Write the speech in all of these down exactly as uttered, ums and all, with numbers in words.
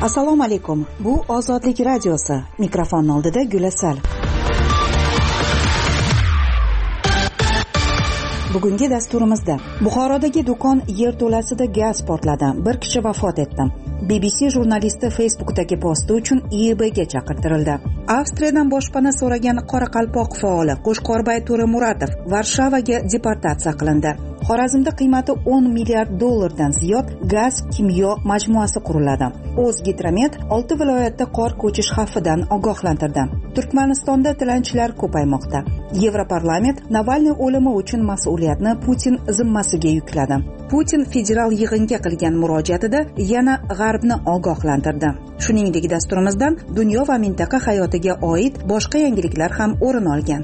Assalomu alaykum. Bu Ozodlik radiosi. Mikrofon oldida Gulasal. Bugungi dasturimizda Buxorodagi do'kon yerto'lasida gaz portladi. Bir kishi vafot etdi. B B C jurnalisti Facebook'dagi posti uchun I E B'ga chaqirtirildi. Avstriyadan boshpana so'ragan Qoraqalpoq faoli Qo'shqorbay To'ramuratov Varshavaga deportatsiya qilindi. Xorazmda qiymati o'n milliard dollardan ziyod gaz kimyo majmuasi quriladi. O'zgidromet olti viloyatda qor ko'chish xavfidan ogohlantirdi. Turkmanistonda tilanchilar ko'paymoqda. Yevroparlament Navalniy o'limi uchun mas'uliyatni Putin zimmasiga yukladi. Putin federal yig'inga qilgan murojaatida yana G'arbni ogohlantirdi. Shuningdek, dasturimizdan dunyo va mintaqa hayotiga oid boshqa yangiliklar ham o'rin olgan.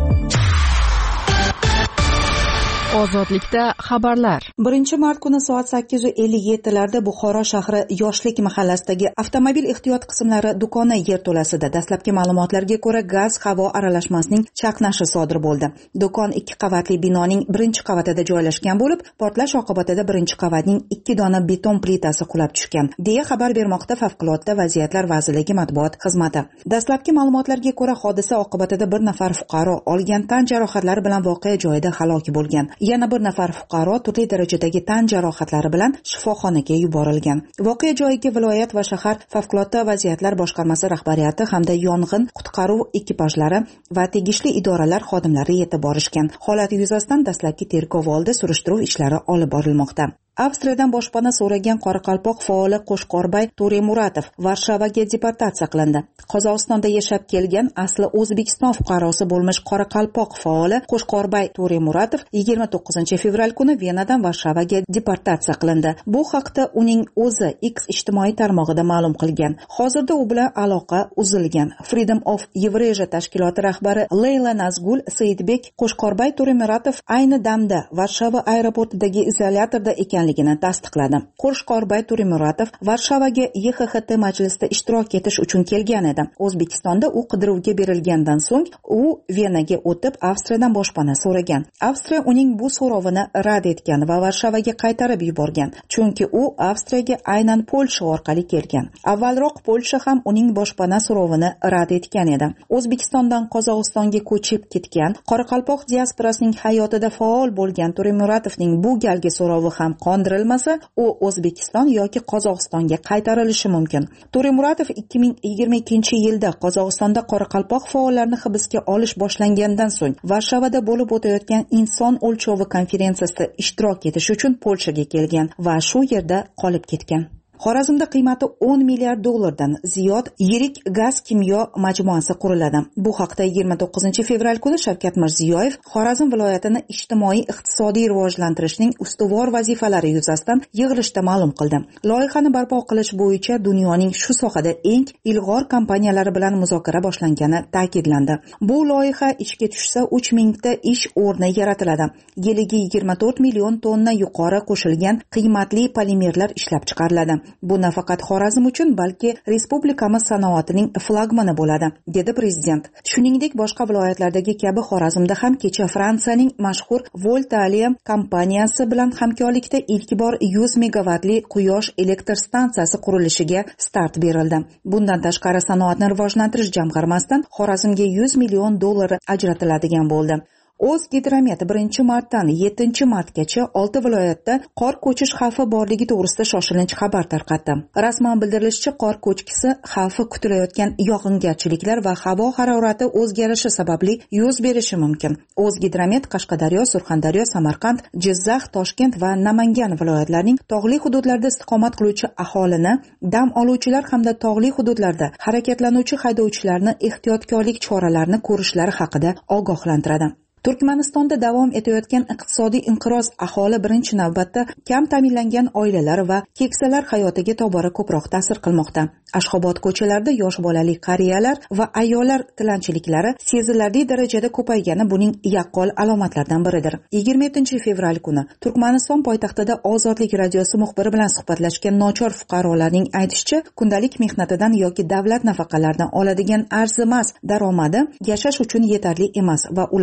Ozodlikda xabarlar. birinchi mart kuni soat sakkiz ellik yetti larda Buxoro shahri Yoshlik mahallasidagi avtomobil ehtiyot qismlari do'koni yerto'lasida dastlabki ma'lumotlarga ko'ra gaz havo aralashmasining chaqnashi sodir bo'ldi. Do'kon ikki qavatli binoning birinchi qavatida joylashgan bo'lib, portlash oqibatida birinchi qavatning ikki dona beton plitasi qulab tushgan, deya xabar bermoqda Favqulodda vaziyatlar vazirligi matbuot xizmati. Dastlabki ma'lumotlarga ko'ra hodisa oqibatida bir nafar fuqaro olgan tan jarohatlari bilan voqea joyida halok bo'lgan. Yana bir nafar fuqaro turli darajadagi tan jarohatlari bilan shifoxonaga yuborilgan. Voqea joyiga viloyat va shahar favqulodda vaziyatlar boshqarmasi rahbariyati hamda yong'in qutqaruv ekipajlari va tegishli idoralar xodimlari yetib borishgan. Holat yuzasidan dastlabki tergov oldi surishtiruv ishlari olib borilmoqda. Avstriyadan boshpana so'ragan Qoraqalpoq faoli Qo'shqorbay To'ramuratov Varshavaga deportatsiya qilindi. Qozog'istonda yashab kelgan asli O'zbekiston fuqarosi bo'lmish Qoraqalpoq faoli Qo'shqorbay To'ramuratov yigirma to'qqizinchi fevral kuni Venadan Varshavaga deportatsiya qilindi. Bu haqda uning o'zi X ijtimoiy tarmog'ida ma'lum qilgan. Hozirda u bilan aloqa uzilgan. Freedom of Eurasia tashkiloti rahbari Leyla Nazgul Saidbek Qo'shqorbay To'ramuratov ayni damda Varshava aeroportidagi izolyatorda ekan ligini tasdiqladi. Qo'shqorbay To'ramuratov Varshavaga Y X X T majlisida ishtirok etish uchun kelgan edi. O'zbekistonda u qidiruvga berilgandan so'ng u Venaga o'tib Avstriyadan boshpana so'ragan. Avstriya uning bu so'rovini rad etgan va Varshavaga qaytarib yuborgan, chunki u Avstriyaga aynan Polsha orqali kelgan. Avvalroq Polsha ham uning boshpana so'rovini rad etgan edi. O'zbekistondan Qozog'istonga ko'chib ketgan Qoraqalpoq diasporasining hayotida faol bo'lgan To'ramuratovning bu galgi so'rovi ham qondirilmasa, u O'zbekiston yoki Qozog'istonga qaytarilishi mumkin. To'ramuratov ikki ming yigirma ikkinchi yilda Qozog'istonda Qoraqalpoq faollarini hibsga olish boshlangandan so'ng Varshavada bo'lib o'tayotgan inson o'lchovi konferensiyasida ishtirok etish uchun Polshaga kelgan va shu yerda qolib ketgan. Xorazmda qiymati o'n milliard dollardan ziyod yirik gaz kimyo majmuasi quriladi. Bu haqda yigirma to'qqizinchi fevral kuni Shavkat Mirziyoyev Xorazm viloyatini ijtimoiy iqtisodiy rivojlantirishning ustuvor vazifalari yuzasidan yig'ilishda ma'lum qildi. Loyihani barpo qilish bo'yicha dunyoning shu sohada eng ilg'or kompaniyalari bilan muzokara boshlangani ta'kidlandi. Bu loyiha ishga tushsa uch mingta ish o'rni yaratiladi. Yiliga yigirma to'rt million tonna yuqori qo'shilgan qiymatli polimerlar ishlab chiqariladi. Bu nafaqat Xorazm uchun, balki respublikamiz sanoatining flagmani bo'ladi, dedi prezident. Shuningdek, boshqa viloyatlardagi kabi Xorazmda ham kecha Fransiyaning mashhur Voltalia kompaniyasi bilan hamkorlikda ilk bor yuz megavatli quyosh elektr stansiyasi qurilishiga start berildi. Bundan tashqari sanoatni rivojlantirish jamg'armasidan Xorazmga yuz million dollar ajratiladigan bo'ldi. O'zgidromet birinchi martdan yettinchi martgacha olti viloyatda qor ko'chish xavfi borligi to'g'risida shoshilinch xabar tarqatdi. Rasman bildirilishicha, qor ko'chkisi xavfi kutilayotgan yog'ingarchiliklar va havo harorati o'zgarishi sababli yuz berishi mumkin. O'zgidromet Qashqadaryo, Surxondaryo, Samarqand, Jizzax, Toshkent va Namangan viloyatlarining tog'li hududlarida istiqomat qiluvchi aholini, dam oluvchilar hamda tog'li hududlarda harakatlanuvchi haydovchilarni ehtiyotkorlik choralarini ko'rishlari haqida ogohlantiradi. Turkmanistonda davom etayotgan iqtisodiy inqiroz aholi birinchi navbatda kam ta'minlangan oilalar va keksalar hayotiga tobora ko'proq ta'sir qilmoqda. Ashxobod ko'chalarida yosh bolali qariyalar va ayollar tilanchiliklari sezilarli darajada ko'paygani buning yaqqol alomatlaridan biridir. yigirma yettinchi fevral kuni Turkmaniston poytaxtida Ozodlik radiosi muxbiri bilan suhbatlashgan nochor fuqarolarning aytishicha, kundalik mehnatidan yoki davlat nafaqalaridan oladigan arzimas daromadi yashash uchun yetarli emas va ular tilanchilik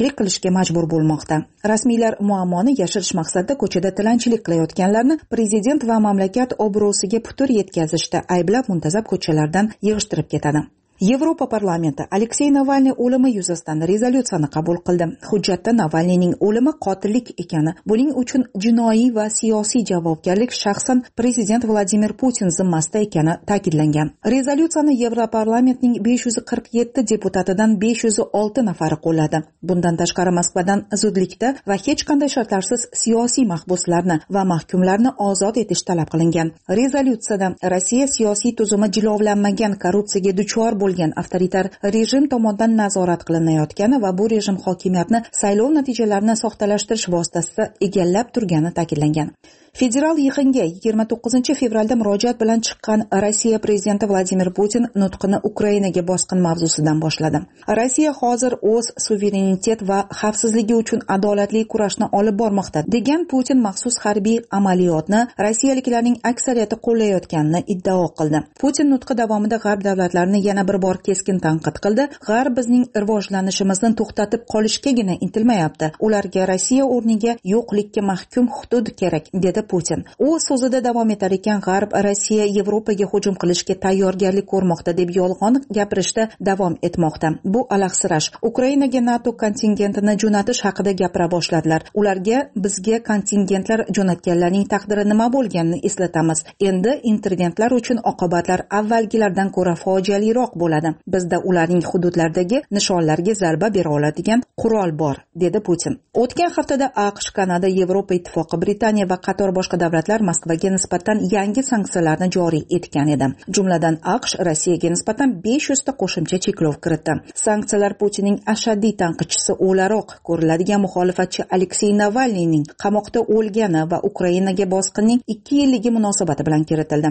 tilanchilik qilishga majbur bo'lmoqda. Rasmiylar muammoni yashirish maqsadida ko'chada tilanchilik qilayotganlarni prezident va mamlakat obro'siga putur yetkazishda ayblab muntazam ko'chalardan yig'ishtirib ketadi. Yevropa parlamenti Aleksey Navalniy o'limi yuzasidan rezolyutsiyani qabul qildi. Hujjatda Navalniyning o'limi qotillik ekani, buning uchun jinoiy va siyosiy javobgarlik shaxsan prezident Vladimir Putin zimmasida ekani ta'kidlangan. Rezolyutsiyani Yevroparlamentning besh yuz qirq yetti deputatidan besh yuz olti nafari qo'lladi. Bundan tashqari Moskvadan zudlikda va hech qanday shartlarsiz siyosiy mahbuslarni va mahkumlarni ozod etish talab qilingan. Rezolyutsiyada Rossiya siyosiy tuzumi jilovlanmagan korrupsiyaga duchor bo'lgan avtoritar rejim tomonidan nazorat qilinayotgani va bu rejim hokimiyatni saylov natijalarini soxtalashtirish vositasida egallab turgani ta'kidlangan. Federal yig'inga yigirma to'qqizinchi fevralda murojaat bilan chiqqan Rossiya prezidenti Vladimir Putin nutqini Ukrainaga bosqin mavzusidan boshladi. Rossiya hozir o'z suverenitet va xavfsizligi uchun adolatli kurashni olib bormoqda degan Putin maxsus harbiy amaliyotni rossiyaliklarning aksariyati qo'llayotganini iddao qildi. Putin nutqi davomida G'arb davlatlarini yana bir bor keskin tanqid qildi. G'arb bizning rivojlanishimizni to'xtatib qolishgagina intilmayapti. Ularga Rossiya o'rniga yo'qlikka mahkum hudud kerak dedi Putin. U so'zida davom etar ekan, G'arb Rossiya Yevropaga hujum qilishga tayyorgarlik ko'rmoqda deb yolg'on gapirishda davom etmoqda. Bu alahsirash. Ukrainaga NATO kontingentini jo'natish haqida gapira boshladilar. Ularga bizga kontingentlar jo'natganlarning taqdiri nima bo'lganini eslatamiz. Endi interventlar uchun oqibatlar avvalgilardan ko'ra fojialiroq bo'ladi. Bizda ularning hududlardagi nishonlarga zarba bera oladigan qurol bor, dedi Putin. O'tgan haftada AQSh, Kanada, Yevropa ittifoqi, Britaniya va qator boshqa davlatlar Moskvaga nisbatan yangi sanksiyalarni joriy etgan edi. Jumladan AQSh Rossiyaga nisbatan besh yuz ta qo'shimcha cheklov kiritdi. Sanksiyalar Putinning ashaddiy tanqidchisi o'laroq ko'riladigan muxolifatchi Aleksey Navalniyning qamoqda o'lgani va Ukrainaga bosqinning ikki yilligi munosabati bilan kiritildi.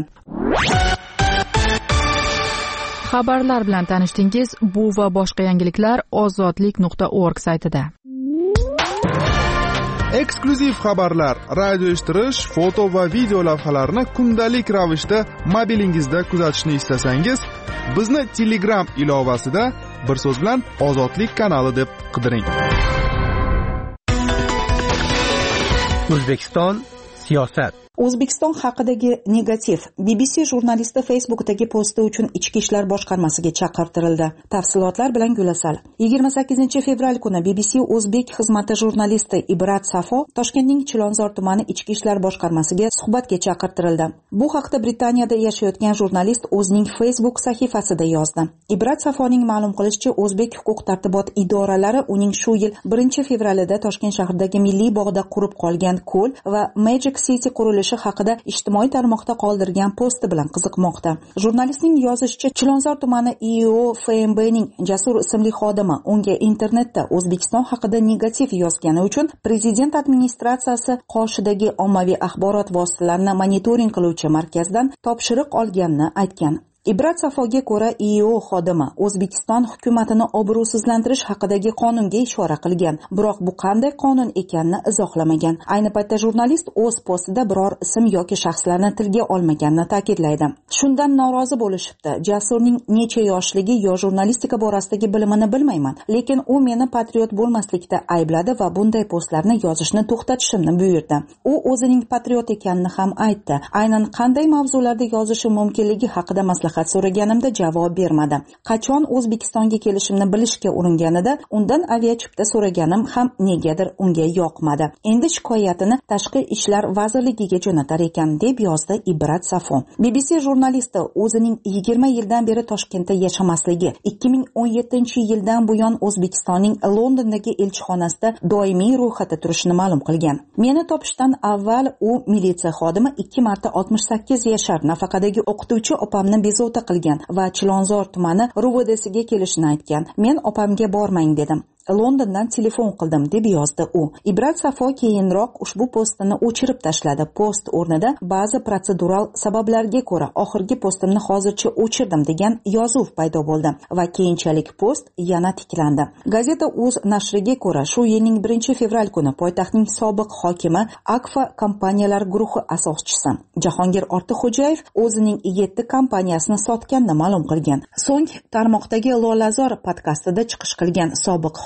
Xabarlar bilan tanishdingiz. Bu va boshqa yangiliklar ozodlik nuqta org saytida. Eksklyuziv xabarlar, radio eshittirish, foto va video lavhalarni kundalik ravishda mobilingizda kuzatishni istasangiz, bizni Telegram ilovasida bir so'z bilan Ozodlik kanali deb qidiring. O'zbekiston siyosat. O'zbekiston haqidagi negativ. B B C jurnalisti Facebook'dagi posti uchun Ichki ishlar boshqarmasiga chaqirtirildi. Tafsilotlar bilan Gulasal. yigirma sakkizinchi fevral kuni B B C O'zbek xizmati jurnalisti Ibrat Safo Toshkentning Chilonzor tumani Ichki ishlar boshqarmasiga suhbatga chaqirtirildi. Bu haqda Britaniyada yashayotgan jurnalist o'zining Facebook sahifasida yozdi. Ibrat Safoning ma'lum qilishicha, O'zbek huquq-tartibot idoralari uning shu yil birinchi fevralida Toshkent shahridagi Milliy bog'da qurib qolgan ko'l va Magic City qurilishi haqida ijtimoiy tarmoqda qoldirgan posti bilan qiziqmoqda. Jurnalistning yozishicha, Chilonzor tumani I O F M Bning Jasur ismli xodimi unga internetda O'zbekiston haqida negativ yozgani uchun prezident administratsiyasi qoshidagi ommaviy axborot vositalarini monitoring qiluvchi markazdan topshiriq olganini aytgan. Ibrat Safoga ko'ra, I O xodimi O'zbekiston hukumatini obro'sizlantirish haqidagi qonunga ishora qilgan, biroq bu qanday qonun ekanini izohlamagan. Ayni paytda jurnalist o'z postida biror ism yoki shaxslarni tilga olmaganini ta'kidlaydi. Shundan norozi bo'lishibdi. Jasurning necha yoshligi yo jurnalistika borasidagi bilimini bilmayman, lekin u meni patriot bo'lmaslikda aybladi va bunday postlarni yozishni to'xtatishimni buyurdi. U o'zining patriot ekanini ham aytdi. Aynan qanday mavzularda yozishi mumkinligi haqida maslahat so'raganimda javob bermadi. Qachon O'zbekistonga kelishimni bilishga uringanida undan aviachipta so'raganim ham negadir unga yoqmadi. Endi shikoyatini Tashqi ishlar vazirligiga jo'natar ekan, deb yozdi Ibrat Safo. B B C jurnalisti o'zining yigirma yildan beri Toshkentda yashamasligi, ikki ming o'n yettinchi yildan buyon O'zbekistonning Londondagi elchixonasida doimiy ro'yxatda turishini ma'lum qilgan. Meni topishdan avval u militsiya xodimi, ikki marta oltmish sakkiz yashar nafaqadagi o'qituvchi opamni bezovta qilgan va Chilonzor tumani R U V Dsiga kelishini aytgan. Men opamga bormang dedim. Londondan telefon qildim, deb yozdi u. Ibrat Safo keyinroq ushbu postini o'chirib tashladi. Post o'rnida ba'zi protsedural sabablarga ko'ra oxirgi postimni hozircha o'chirdim degan yozuv paydo bo'ldi va keyinchalik post yana tiklandi. Gazeta Uz nashriga ko'ra, shu yilning birinchi fevral kuni poytaxtning sobiq hokimi Akfa kompaniyalar guruhi asoschisi Jahongir Ortiqxo'jayev o'zining yetti kompaniyasini sotganini ma'lum qilgan. So'ng tarmoqdagi Lolazor podkastida chiqish qilgan sobiq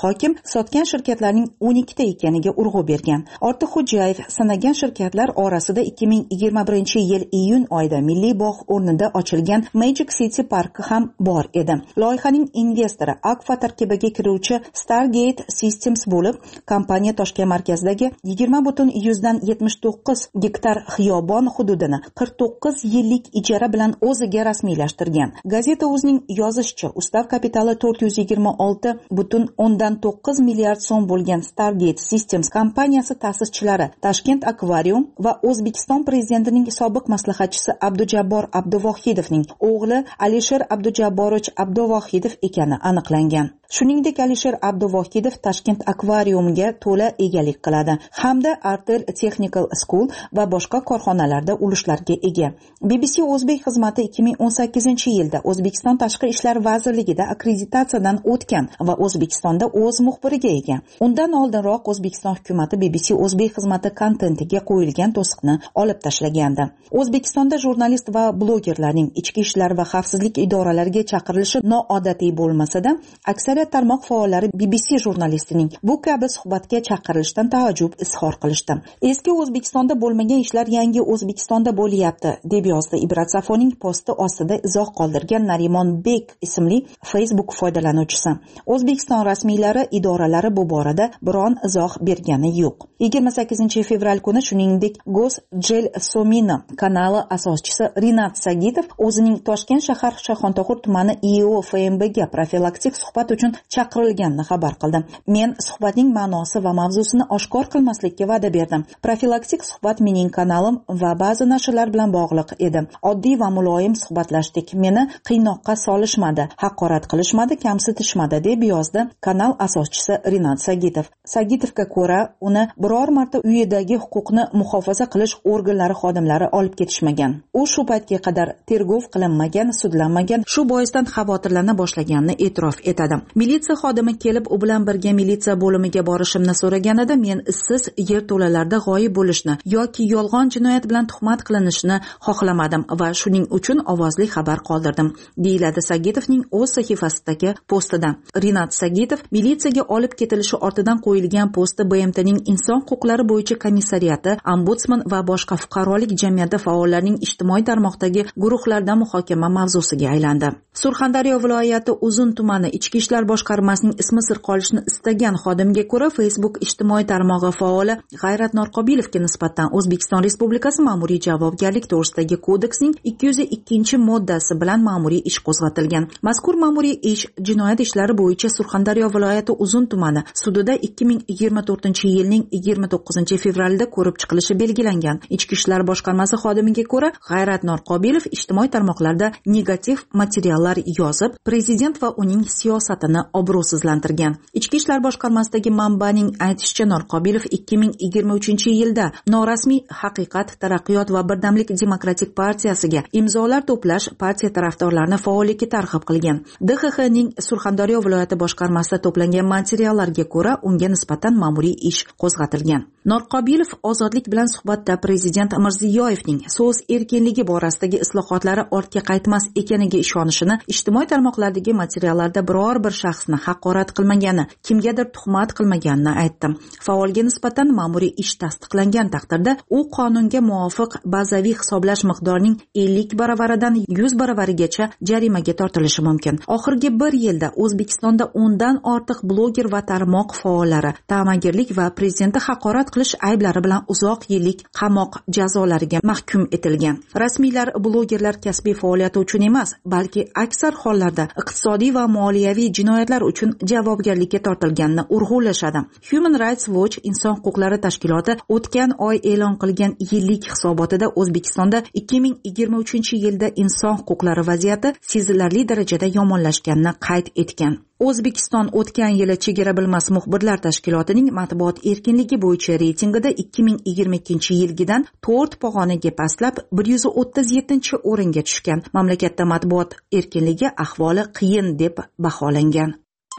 hokim sotgan shirkatlarning o'n ikkita ekaniga urg'u bergan. Ortiqxo'jayev sanagan shirkatlar orasida ikki ming yigirma birinchi yil iyun oyida Milliy bog' o'rnida ochilgan Magic City parki ham bor edi. Loyihaning investori Akfa tarkibiga kiruvchi Stargate Systems bo'lib, kompaniya Toshkent markazidagi yigirma butun yuzdan yetmish to'qqiz gektar xiyobon hududini qirq to'qqiz yillik ijara bilan o'ziga rasmiylashtirgan. Gazeta o'zining yozishicha, ustav kapitali to'rt yuz yigirma olti butun o'ndan to'qqiz milliard so'm bo'lgan Stargate Systems kompaniyasi ta'sischilari Toshkent akvarium va O'zbekiston prezidentining sobiq maslahatchisi Abdujabbor Abduvohidovning o'g'li Alisher Abdujabborovich Abduvohidov ekani aniqlangan. Shuningdek, Alisher Abduvohidov Toshkent akvariumiga to'la egalik qiladi hamda Artel Technical School va boshqa korxonalarda ulushlarga ega. B B C O'zbek xizmati ikki ming o'n sakkizinchi yilda O'zbekiston Tashqi ishlar vazirligida akkreditatsiyadan o'tgan va O'zbekistonda o'z muxbiriga ega. Undan oldinroq O'zbekiston hukumatı B B C O'zbek xizmati kontentiga qo'yilgan to'siqni olib tashlagandi. O'zbekistonda jurnalist va blogerlarning ichki ishlar va xavfsizlik idoralariga chaqirilishi noodatiy bo'lmasa-da, aksariyat tarmoq faollari B B C jurnalistining bu kabi suhbatga chaqirilishidan taajjub izhor qilishdi. Eski O'zbekistonda bo'lmagan ishlar yangi O'zbekistonda bo'lyapti, deb yozdi Ibrat Safoning posti ostida izoh qoldirgan Narimon Bek ismli Facebook foydalanuvchisi. O'zbekiston rasmiylari idoralari bu borada biron izoh bergani yo'q. yigirma sakkizinchi fevral kuni shuningdek Gosjelsomina kanali asoschisi Rinat Sagitov o'zining Toshkent shahar Shayxontohur tumani I O F M B ga profilaktik suhbat uchun chaqirilganini xabar qildi. Men suhbatning ma'nosi va mavzusini oshkor qilmaslikka va'da berdim. Profilaktik suhbat mening kanalim va ba'zi nashrlar bilan bog'liq edi. Oddiy va muloyim suhbatlashdik. Meni qiynoqqa solishmadi, haqorat qilishmadi, kamsitishmadi, deb yozdi kanal asoschisi Rinat Sagitov. Sagitovga ko'ra, uni biror marta uyidagi huquqni muhofaza qilish organlari xodimlari olib ketishmagan. U shu paytga qadar tergov qilinmagan, sudlanmagan, shu boisdan xavotirlana boshlaganini e'tirof etadi. Militsiya xodimi kelib u bilan birga militsiya bo'limiga borishimni so'raganida men issiz yerto'lalarda g'oyib bo'lishni yoki yolg'on jinoyat bilan tuhmat qilinishini xohlamadim va shuning uchun ovozli xabar qoldirdim, deyiladi Sagitovning o'z sahifasidagi postida. Rinat Sagitov militsiyaga olib ketilishi ortidan qo'yilgan posti B M Tning inson huquqlari bo'yicha komissariyati, ombudsman va boshqa fuqarolik jamiyati faollarining ijtimoiy tarmoqdagi guruhlarda muhokama mavzusiga aylandi. Surxondaryo viloyati Uzun tumani ichki ishlar boshqarmasining ismi sir qolishini istagan xodimga ko'ra, Facebook ijtimoiy tarmog'i faoli G'ayrat Norqobilovga nisbatan O'zbekiston Respublikasi ma'muriy javobgarlik to'g'risidagi kodeksning ikki yuz ikkinchi moddasi bilan ma'muriy ish qo'zg'atilgan. Mazkur ma'muriy ish jinoyat ishlari bo'yicha Surxondaryo viloyati Uzun tumani sudida ikki ming yigirma to'rtinchi yilning yigirma to'qqizinchi fevralida ko'rib chiqilishi belgilangan. Ichki ishlar boshqarmasi xodimiga ko'ra, G'ayrat Norqobilov ijtimoiy tarmoqlarda negativ materiallar yozib, prezident va uning siyosatini obro'sizlantirgan. Ichki ishlar boshqarmasidagi manbaning aytishicha, Norqobilov ikki ming yigirma uchinchi yilda norasmiy Haqiqat, Taraqqiyot va Birdamlik demokratik partiyasiga imzolar to'plash partiya tarafdorlarini faollikka targ'ib qilgan. D X Xning Surxondaryo viloyati boshqarmasida to'plangan materiallarga ko'ra, unga nisbatan ma'muriy ish qo'zg'atilgan. Norqobilov ozodlik bilan suhbatda prezident Mirziyoyevning so'z erkinligi borasidagi islohotlari ortga qaytmas ekaniga ishonishini, ijtimoiy tarmoqlardagi materiallarda biror bir shaxsni haqorat qilmagani, kimgadir tuhmat qilmaganini aytdi. Faolga nisbatan ma'muriy ish tasdiqlangan taqdirda u qonunga muvofiq bazaviy hisoblash miqdorining ellik baravaridan yuz baravarigacha jarimaga tortilishi mumkin. Oxirgi bir yilda O'zbekistonda o'ndan ortiq bloger va tarmoq faollari ta'magirlik va prezidentni haqorat qilish ayblari bilan uzoq yillik qamoq jazolariga mahkum etilgan. Rasmiylar blogerlar kasbiy faoliyati uchun emas, balki aksar hollarda iqtisodiy va moliyaviy jinoyatlar uchun javobgarlikka tortilganini urg'ulashadi. Human Rights Watch inson huquqlari tashkiloti o'tgan oy e'lon qilgan yillik hisobotida O'zbekistonda ikki ming yigirma uchinchi yilda inson huquqlari vaziyati sezilarli darajada yomonlashganini qayd etgan. O'zbekiston o'tgan yili Chegara bilmas muxbirlar tashkilotining matbuot erkinligi bo'yicha reytingida ikki ming yigirma ikkinchi yilgidan to'rt pog'onaga pastlab bir yuz o'ttiz yettinchi o'ringa tushgan. Mamlakatda matbuot erkinligi ahvoli qiyin deb baholangan.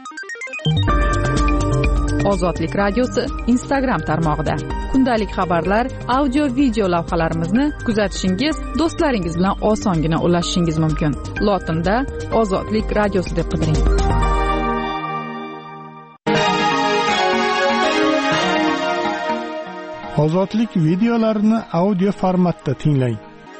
Ozodlik radiosi Instagram tarmog'ida kundalik xabarlar, audio video lavhalarimizni kuzatishingiz, do'stlaringiz bilan osongina ulashishingiz mumkin. Lotinda Ozodlik radiosi deb qidiring. Ozodlik videolarini audio formatda tinglang.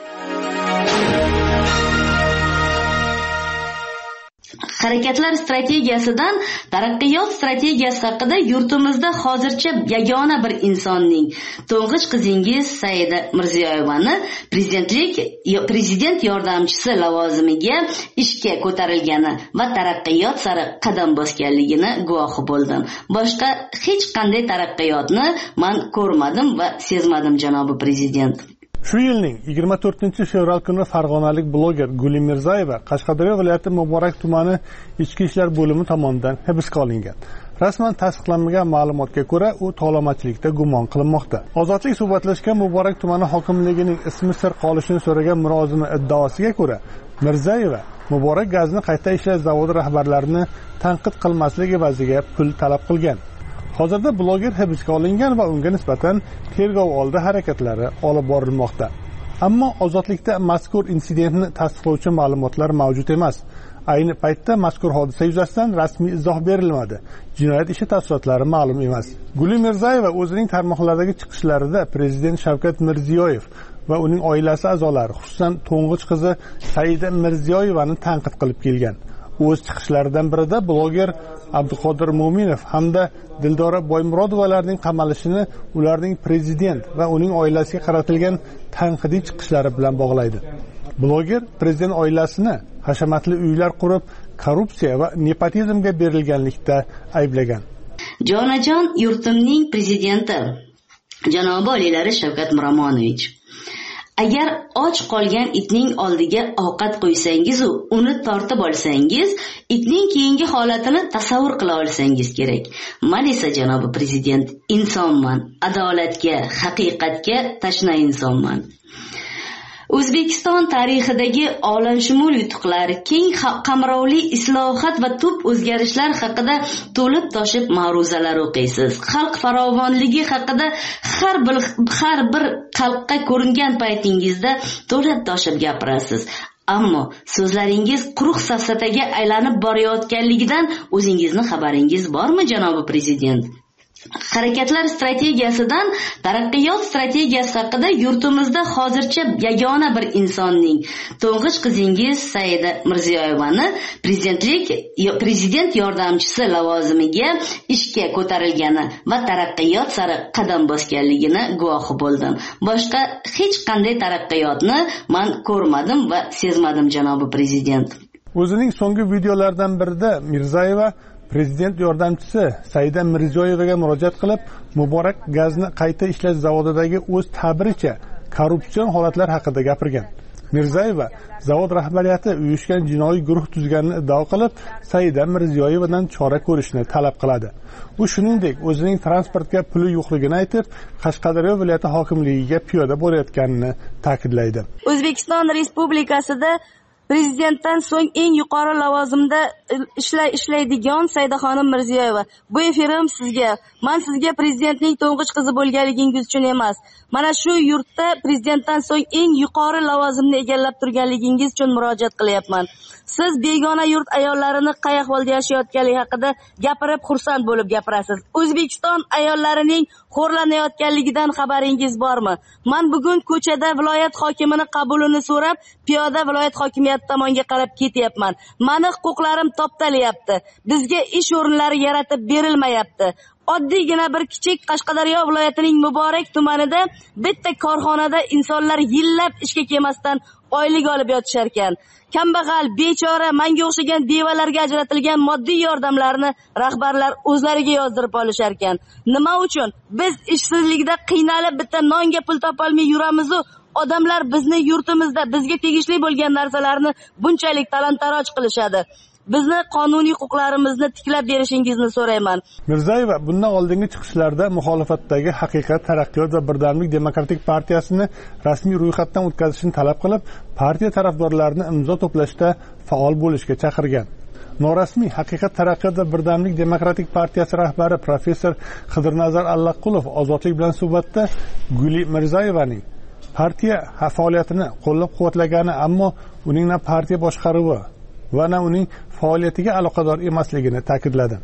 Harakatlar strategiyasidan taraqqiyot strategiyasi haqida yurtimizda hozircha yagona bir insonning, to'ng'ich qizingiz Saida Mirziyoyevani prezidentlik prezident yordamchisi lavozimiga ishga ko'tarilgani va taraqqiyot sari qadam bosganligini guvohi bo'ldim. Boshqa hech qanday taraqqiyotni men ko'rmadim va sezmadim, janobi prezident. Shu yilning yigirma to'rtinchi fevral kuni farg'onalik bloger Guli Mirzayeva Qashqadaryo viloyati Muborak tumani ichki ishlar bo'limi tomonidan hibsga olingan. Rasman tasdiqlanmagan ma'lumotga ko'ra, u tovlamachilikda gumon qilinmoqda. Ozodlik suhbatlashgan Muborak tumani hokimligining ismi sir qolishini so'ragan murojaatning iddaosiga ko'ra, Mirzayeva Muborak gazni qayta ishlash zavodi rahbarlarini tanqid qilmaslik evaziga pul talab qilgan. Hozirda bloger hibsga olingan va unga nisbatan tergov oldi harakatlari olib borilmoqda. Ammo ozodlikda mazkur insidentni tasdiqlovchi ma'lumotlar mavjud emas. Ayni paytda mazkur hodisa yuzasidan rasmiy izoh berilmadi. Jinoyat ishi tafsilotlari ma'lum emas. Guli Mirzayeva o'zining tarmoqlardagi chiqishlarida prezident Shavkat Mirziyoyev va uning oilasi a'zolari, xususan to'ng'ich qizi Saida Mirziyoyevani tanqid qilib kelgan. O'z chiqishlaridan birida bloger Abduqodir Mo'minov hamda Dildora Boymurodovalarning qamalishini ularning prezident va uning oilasiga qaratilgan tanqidiy chiqishlari bilan bog'laydi. Bloger prezident oilasini hashamatli uylar qurib, korrupsiya va nepotizmga berilganlikda ayblagan. Jonajon yurtimning prezidenti janobi oliylari Shavkat Miromonovich, agar och qolgan itning oldiga ovqat qo'ysangiz, uni tortib olsangiz, itning keyingi holatini tasavvur qila olsangiz kerak. Men esa janobi prezident insonman, adolatga, haqiqatga tashna insonman. O'zbekiston tarixidagi olamshumul yutuqlar, keng qamrovli islohot va tub o'zgarishlar haqida to'lib toshib ma'ruzalar o'qiysiz. Xalq farovonligi haqida har bir har bir xalqqa ko'ringan paytingizda to'lib toshib gapirasiz. Ammo so'zlaringiz quruq safsataga aylanib borayotganligidan o'zingizni xabaringiz bormi, janobi prezident? Harakatlar strategiyasidan taraqqiyot strategiyasi haqida yurtimizda hozircha yagona bir insonning, to'ng'ich qizingiz Saida Mirziyoyevani prezidentlik prezident yordamchisi lavozimiga ishga ko'tarilgani va taraqqiyot sari qadam bosganligini guvohi bo'ldim. Boshqa hech qanday taraqqiyotni men ko'rmadim va sezmadim, janobi prezident. O'zining so'nggi videolaridan birida Mirzayeva prezident yordamchisi Saida Mirziyoyevaga murojaat qilib, Muborak gazni qayta ishlash zavodidagi o'z ta'biricha korrupsion holatlar haqida gapirgan. Mirzayeva zavod rahbariyati uyushgan jinoiy guruh tuzganini iddao qilib, Saida Mirziyoyevadan chora ko'rishni talab qiladi. U shuningdek, o'zining transportga puli yo'qligini aytib, Qashqadaryo viloyati hokimligiga piyoda borayotganini ta'kidlaydi. O'zbekiston Respublikasida prezidentdan so'ng eng yuqori lavozimda ishlay ishlaydigan Saidaxonim Mirziyoyeva. Bu efirim sizga. Men sizga prezidentning to'ng'ich qizi bo'lganligingiz uchun emas, mana shu yurtda prezidentdan so'ng eng yuqori lavozimni egallab turganligingiz uchun murojaat qilyapman. Siz begona yurt ayollarini qay ahvolda yashayotganligi haqida gapirib xursand bo'lib gapirasiz. O'zbekiston ayollarining xo'rlanayotganligidan xabaringiz bormi? Men bugun ko'chada viloyat hokimini qabulini so'rab, piyoda viloyat hokimiyati tomonga qarab ketyapman. Meni huquqlarim toptalyapti. Bizga ish o'rinlari yaratib berilmayapti. Oddiygina bir kichik Qashqadaryo viloyatining Muborak tumanida bitta korxonada insonlar yillab ishga kelmasdan oylik olib yotishar ekan. Kambag'al, bechora, menga o'xshagan bevalarga ajratilgan moddiy yordamlarni rahbarlar o'zlariga yozdirib olishar ekan. Nima uchun? Biz ishsizlikda qiynalib bitta nonga pul topolmay yuramiz-ku. Odamlar bizni yurtimizda bizga tegishli bo'lgan narsalarni bunchalik talon-taroj qilishadi. Bizni qonuniy huquqlarimizni tiklab berishingizni so'rayman. Mirzayeva bundan oldingi chiqishlarda muxolifatdagi Haqiqat, Taraqqiyot va Birdamlik demokratik partiyasini rasmiy ro'yxatdan o'tkazishni talab qilib, partiya tarafdorlarini imzo to'plashda faol bo'lishga chaqirgan. Norasmiy Haqiqat, Taraqqiyot va Birdamlik demokratik partiyasi rahbari professor Xidirnazar Allaqulov ozodlik bilan suhbatda Guli Mirzayevaning partiya faoliyatini qo'llab-quvvatlagani, ammo uning na partiya boshqaruvi va na uning faoliyatiga aloqador emasligini ta'kidladi.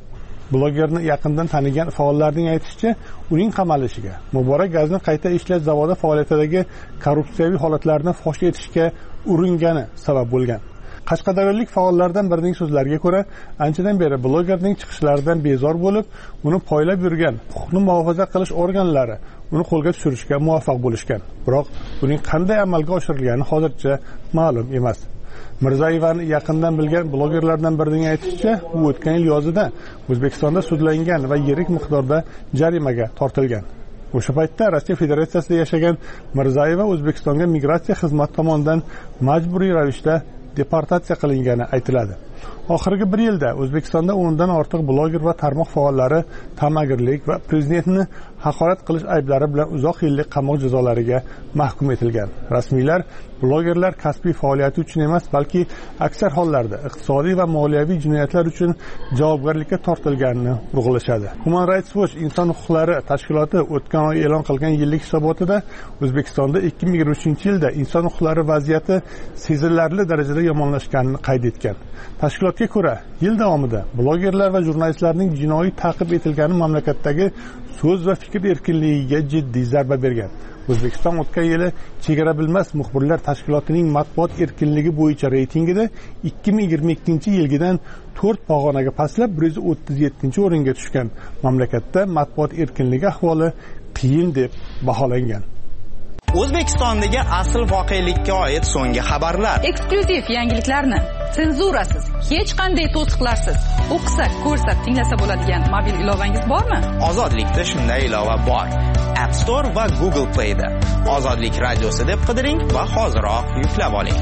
Blogerni yaqindan tanigan faollarning aytishicha, uning qamalishiga Muborak gazni qayta ishlash zavodi faoliyatidagi korrupsiyaviy holatlarni fosh etishga uringani sabab bo'lgan. Qashqadaryolik faollardan birining so'zlariga ko'ra, anchadan beri blogerning chiqishlaridan bezor bo'lib, uni poylab yurgan huquqni muhofaza qilish organlari uni qo'lga tushirishga muvaffaq bo'lishgan. Biroq uning qanday amalga oshirilgani hozircha ma'lum emas. Mirzayevani yaqindan bilgan blogerlardan birining aytishicha, u o'tgan yil yozida O'zbekistonda sudlangan va yirik miqdorda jarimaga tortilgan. O'sha paytda Rossiya Federatsiyasida yashagan Mirzayeva O'zbekistonga migratsiya xizmati tomonidan majburiy ravishda deportatsiya qilingani aytiladi. Oxirgi bir yilda O'zbekistonda o'ndan ortiq bloger va tarmoq faollari ta'magirlik va prezidentni haqorat qilish ayblari bilan uzoq yillik qamoq jazolariga mahkum etilgan. Rasmiylar blogerlar kasbiy faoliyati uchun emas, balki aksar hollarda iqtisodiy va moliyaviy jinoyatlar uchun javobgarlikka tortilganini urg'ulashadi. Human Rights Watch inson huquqlari tashkiloti o'tgan oy e'lon qilgan yillik hisobotida O'zbekistonda ikki ming yigirma uchinchi yilda inson huquqlari vaziyati sezilarli darajada yomonlashganini qayd etgan. Tashkilotga ko'ra, yil davomida blogerlar va jurnalistlarning jinoiy ta'qib etilgani mamlakatdagi so'z va fikr erkinligiga jiddiy zarba bergan. O'zbekiston o'tgan yili Chegara bilmas muxbirlar tashkilotining matbuot erkinligi bo'yicha reytingida ikki ming yigirma ikkinchi yilgidan to'rt pog'onaga pastlab bir yuz o'ttiz yettinchi o'ringa tushgan. Mamlakatda matbuot erkinligi ahvoli qiyin deb baholangan. O'zbekistondagi asl voqelikka oid so'nggi xabarlar, eksklyuziv yangiliklarni senzurasiz, hech qanday to'siqlarsiz o'qisak, ko'rsak, tinglasa bo'ladigan mobil ilovangiz bormi? Ozodlikda shunday ilova bor. App Store va Google Play'da Ozodlik radiosi deb qidiring va hoziroq yuklab oling.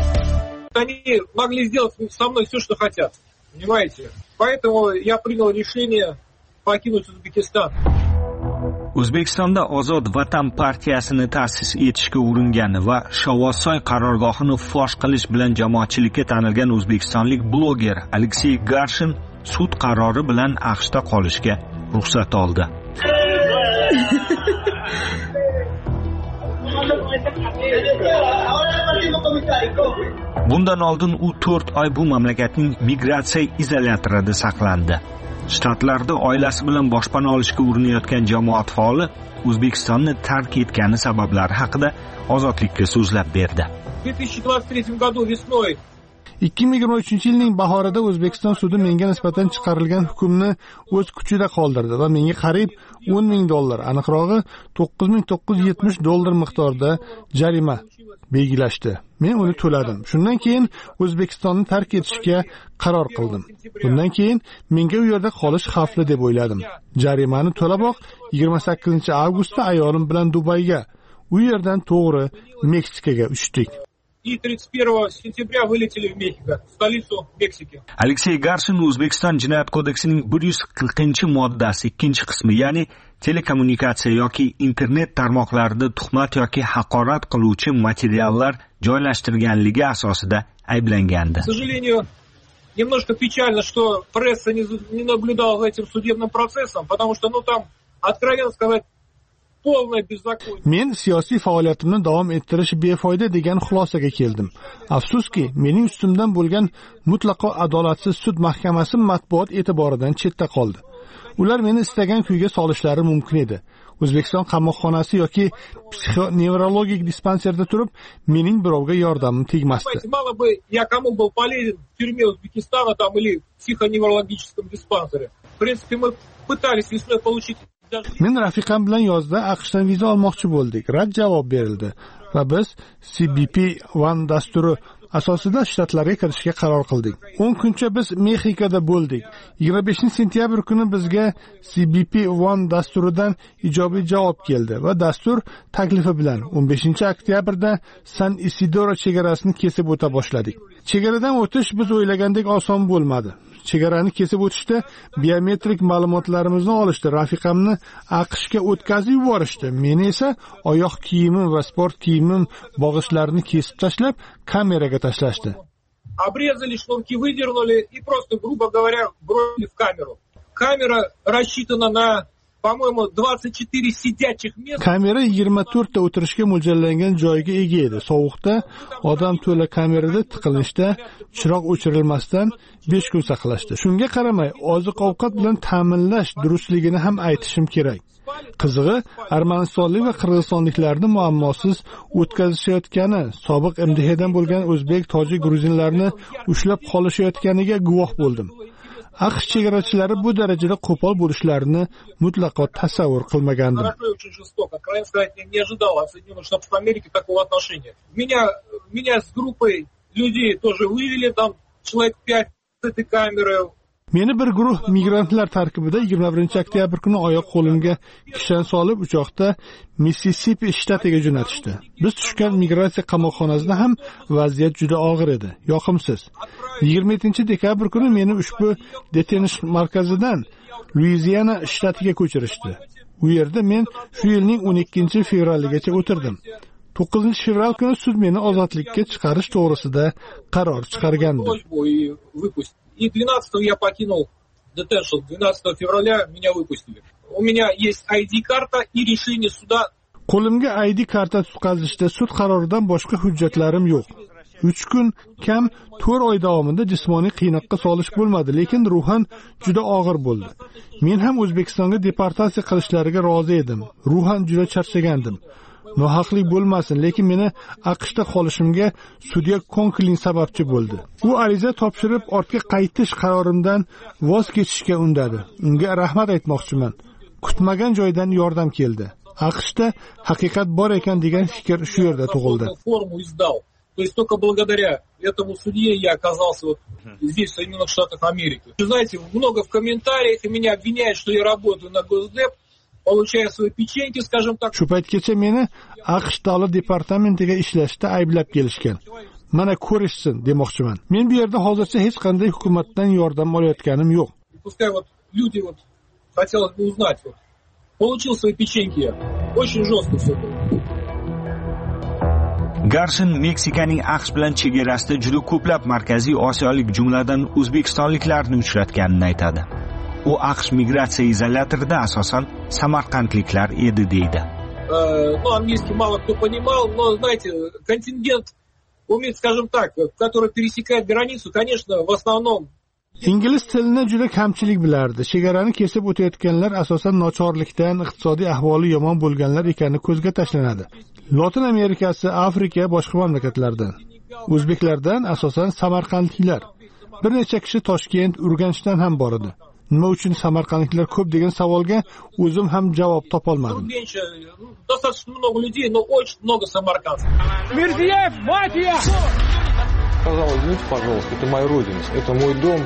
Они могли сделать со мной все, что хотят, понимаете? Поэтому я принял решение покинуть Узбекистан. O'zbekistonda Ozod Vatan partiyasini ta'sis etishga uringan va Shovvozsoy qarorgohini fosh qilish bilan jamoatchilikka tanilgan o'zbekistonlik bloger Aleksey Garshin sud qarori bilan AQShda qolishga ruxsat oldi. Bundan oldin u to'rt oy bu mamlakatning migratsiya izolyatorida saqlandi. Shtatlarda oilasi bilan boshpana olishga urinayotgan jamoat faoli O'zbekistonni tark etgani sabablari haqida Ozodlikka so'zlab berdi. ikki ming yigirma uchinchi yilning bahorida O'zbekiston sudi menga nisbatan chiqarilgan hukmni o'z kuchida qoldirdi va menga qariyb o'n ming dollar, aniqrog'i to'qqiz ming to'qqiz yuz yetmish dollar miqdorida jarima belgilashdi. Men uni to'ladim. Shundan keyin O'zbekistonni tark etishga qaror qildim. Bundan keyin menga u yerda qolish xavfli deb o'yladim. Jarimani to'laboq yigirma sakkizinchi avgustda ayolim bilan Dubayga, u yerdan to'g'ri Meksikaga uchdik. И тридцать первого сентября вылетели в Мехико, столицу Мексики. Aleksey Garshin O'zbekiston Jinoyat kodeksining bir yuz qirqinchi moddasi ikkinchi qismi, ya'ni telekommunikatsiya yoki internet tarmoqlarida tuhmat yoki haqorat qiluvchi materiallar joylashtirganligi asosida ayblangandi. К сожалению, немножко печально, что пресса не, не наблюдала за этим судебным процессом, потому что, ну, там, откровенно сказать, Men siyosiy faoliyatimni davom ettirish befoyda degan xulosaga keldim. Afsuski, mening ustimdan bo'lgan mutlaqo adolatsiz sud mahkamasi matbuot e'tiboridan chetda qoldi. Ular meni istagan kuyga solishlari mumkin edi. O'zbekiston qamoqxonasi yoki psixonevrologik dispanserda turib, mening birovga yordamim tegmasdi. Мало бы я кому был полезен в тюрьме Узбекистана там или психоневрологическом диспансере. В принципе, мы пытались весной получить. Men rafiqam bilan yozda AQShdan viza olmoqchi bo'ldik. Rad javob berildi va biz C B P one dasturi asosida shtatlarga kirishga qaror qildik. o'n kuncha biz Mexikoda bo'ldik. yigirma beshinchi sentyabr kuni bizga C B P one dasturidan ijobiy javob keldi va dastur taklifi bilan o'n beshinchi oktyabrda San Isidro chegarasini kesib o'ta boshladik. Chegaradan o'tish biz o'ylagandek oson bo'lmadi. Chegarani kesib o'tishda biometrik ma'lumotlarimizni olishdi. Rafiqamni AQShga o'tkazib yuborishdi. Meni esa oyoq kiyimim va sport kiyimim bog'ichlarini kesib tashlab, kameraga tashlashdi. Обрезали, шнурки выдернули и просто, грубо говоря, бросили в камеру. Камера рассчитана на по-моему, двадцать четыре сидячих места. Kamera yigirma to'rt ta o'tirishga mo'ljallangan joyga ega edi. Sovuqda odam to'la kamerada tiqilinishda chiroq o'chirilmasdan besh kun saqlashdi. Shunga qaramay, oziq-ovqat bilan ta'minlash durustligini ham aytishim kerak. Qizig'i, Armanistonlik va Qirg'izistonliklarni muammosiz o'tkazishayotgani, sobiq M D H'dan bo'lgan o'zbek, tojik, gruzinlarni ushlab qolishayotganiga guvoh bo'ldim. AQSh chegarachilari bu darajada qo'pol bo'lishlarini mutlaqo tasavvur qilmagandim. Очень жестоко. Откровенно сказать, я не ожидал от Соединенных Штатов Америки такого отношения. Меня, меня с группой людей тоже вывели, там человек пять с этой камеры. Meni bir guruh migrantlar tarkibida yigirma birinchi oktyabr kuni oyoq qo'limga kishan solib uchoqda Missisipi shtatiga jo'natishdi. Biz tushgan migratsiya qamoqxonasida ham vaziyat juda og'ir edi, yoqimsiz. yigirma yettinchi dekabr kuni meni ushbu detenish markazidan Luiziana shtatiga ko'chirishdi. U yerda men shu yilning o'n ikkinchi fevraligacha o'tirdim. to'qqizinchi fevral kuni sud meni ozodlikka chiqarish to'g'risida qaror chiqargandi. И двенадцатого я покинул детеншн. двенадцатого февраля меня выпустили. У меня есть ай ди-карта и решение суда. Qo'limga I D karta tutqazishda sud qaroridan boshqa hujjatlarim yo'q. uch kun kam to'rt oy davomida jismoniy qiynoqqa solish bo'lmadi, lekin ruhan juda og'ir bo'ldi. Men ham O'zbekistonga deportatsiya qilishlariga rozi edim. Ruhan juda charchagandim. Nohaqlik bo'lmasin, lekin meni AQShda qolishimga sudya Konklin sababchi bo'ldi. U ariza topshirib ortga qaytish qarorimdan voz kechishga undadi. Unga rahmat aytmoqchiman. Kutmagan joydan yordam keldi. AQShda haqiqat bor ekan degan fikr shu yerda tug'ildi. То есть только благодаря этому судье я оказался вот здесь, в Соединенных Штатах Америки. Вы знаете, много в комментариях, и меня обвиняют, что я работаю на Госдеп, получая свои печеньки, скажем так. Shu paytgacha meni AQSh davlat departamentiga ishlashda ayblab kelishgan. Mana ko'rishsin demoqchiman. Men bu yerda hozircha hech qanday hukumatdan yordam olayotganim yo'q. Пускай вот люди вот хотелось бы узнать вот. Получил свои печеньки. Очень жестко все было. Garshin Meksikaning AQSh bilan chegarasida juda ko'plab markaziy osiyolik, jumladan o'zbekistonliklarni uchratganini aytadi. U AQSh migratsiya izolyatorida asosan samarqandliklar edi deydi. Ну, английский мало кто понимал, но, знаете, контингент умеет, скажем так, который пересекает границу, конечно, в основном Ingliz tilini juda kamchilik bilardi. Chegarani kesib o'tayotganlar asosan nochorlikdan, iqtisodiy ahvoli yomon bo'lganlar ekani ko'zga tashlanadi. Lotin Amerikasi, Afrika, boshqa mamlakatlardan. O'zbeklardan asosan samarqandliklar. Bir necha kishi Toshkent, Urganchdan ham bor edi. Nima uchun samarqandliklar ko'p degan savolga o'zim ham javob topolmadim. Достаточно много людей, но очень много самаркандцев. Mirziyev, Matiya! Сказал, извините, пожалуйста, это моя родина, это мой дом.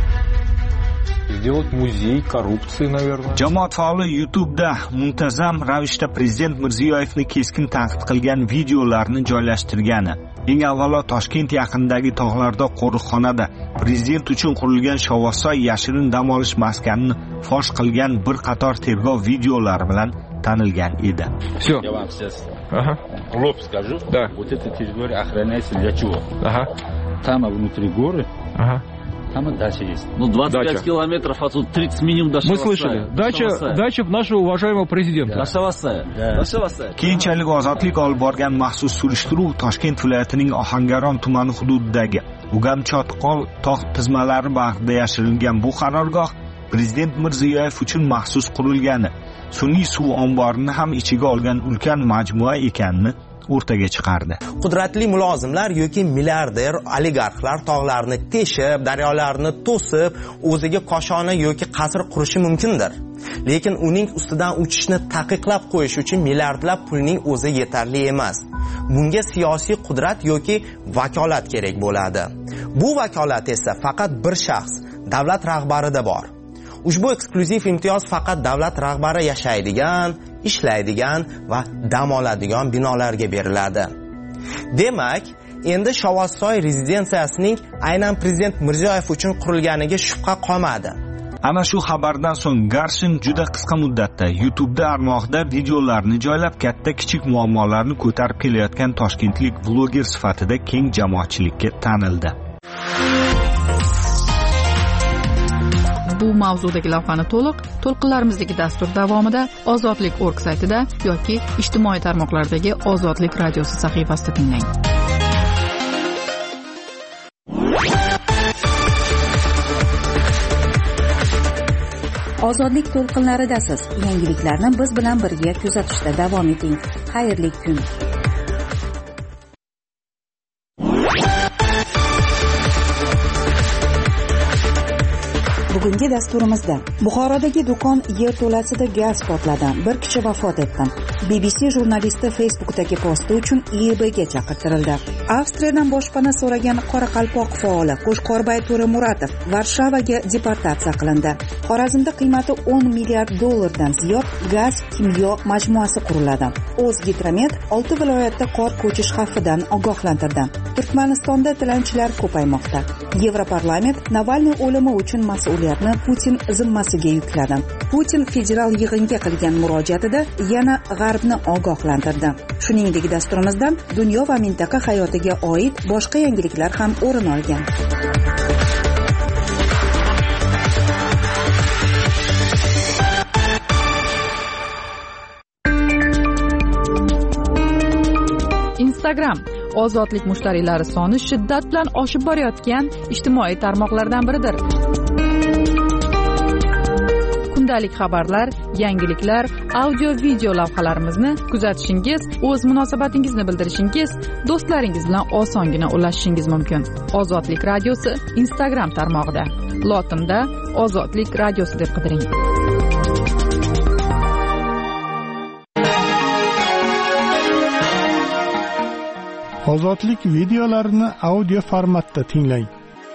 Сделать музей коррупции, наверное. Jamoat faoli YouTube'da muntazam ravishda prezident Mirziyoyevni keskin tanqid qilgan videolarni joylashtirgani, eng avvalo Toshkent yaqinidagi tog'larda qo'riqxonada prezident uchun qurilgan Shovvozsoy yashirin dam olish maskanini fosh qilgan bir qator tergov videolari bilan tanilgan edi. Всё. Я вам сейчас ага. в лоб скажу. Да. Вот эта территория охраняется для чего? Ага. Там внутри горы. Ага. Там и дача есть. Ну, двадцать пять дача. километров отсюда, тридцать минимум до Мы слышали. Дача, дача нашего уважаемого президента. До Шавасая. До Шавасая. Keyinchalik ozodlik olib borgan maxsus surishtiruv Toshkent viloyatining Ohangaron tumani hududidagi Ugamchotqol tog' tizmalari bag'rida yashirilgan bu qarorgoh prezident Mirziyoyev uchun maxsus qurilgani, sun'iy suv omborini ham ichiga olgan ulkan majmua ekanini o'rtaga chiqardi. Qudratli mulozimlar yoki milliarder oligarxlar tog'larni teshib, daryolarni to'sib, o'ziga koshona yoki qasr qurishi mumkindir. Lekin uning ustidan uchishni taqiqlab qo'yish uchun milliardlab pulning o'zi yetarli emas. Bunga siyosiy qudrat yoki vakolat kerak bo'ladi. Bu vakolat esa faqat bir shaxs, davlat rahbarida bor. Ushbu eksklyuziv imtiyoz faqat davlat rahbari yashaydigan, ishlaydigan va dam oladigan binolarga beriladi. Demak, endi Shovvozsoy rezidensiyasining aynan prezident Mirziyoyev uchun qurilganiga shubha qolmadi. Ana shu xabardan so'ng Garshin juda qisqa muddatda YouTube'da armoqda videolarni joylab, katta-kichik muammolarni ko'tarib kelayotgan toshkentlik bloger sifatida keng jamoatchilikka tanildi. bu mavzudagi lavhani to'liq to'lqinlarimizdagi dastur davomida ozodlik org saytida yoki ijtimoiy tarmoqlardagi Ozodlik radiosi sahifasida tinglang. Ozodlik to'lqinlaridasiz. Yangiliklarni biz bilan birga kuzatishda davom eting. Xayrli kun. Bugungi dasturimizda Buxorodagi do'kon yerto'lasida gaz portladi. Bir kishi vafot etdi. B B C jurnalisti Facebook'dagi posti uchun I E B'ga chaqirtirildi. Avstriyadan boshpana so'ragan Qoraqalpoq faoli Qo'shqorbay To'ramuratov Varshavaga deportatsiya qilindi. Xorazmda qiymati o'n milliard dollardan ziyod gaz kimyo majmuasi quriladi. O'zgidromet olti viloyatda qor ko'chish xavfidan ogohlantirdi. Turkmanistonda tilanchilar ko'paymoqda. Yevroparlament Navalniy o'limi uchun mas'uliyatni Putin zimmasiga yukladi. Putin federal yig'inga qilgan murojaatida yana G'arbni ogohlantirdi. Shuningdek, dasturimizdan dunyo va mintaqa hayotiga oid boshqa yangiliklar ham o'rin olgan. Instagram ozodlik mushtariylari soni shiddat bilan oshib borayotgan ijtimoiy tarmoqlardan biridir. Kundalik xabarlar, yangiliklar, audio-video lavhalarimizni kuzatishingiz, o'z munosabatingizni bildirishingiz, do'stlaringiz bilan osongina ulashishingiz mumkin. Ozodlik radiosi Instagram tarmog'ida. Lotinda Ozodlik radiosi deb qidiring. Ozodlik videolarini audio formatda tinglang.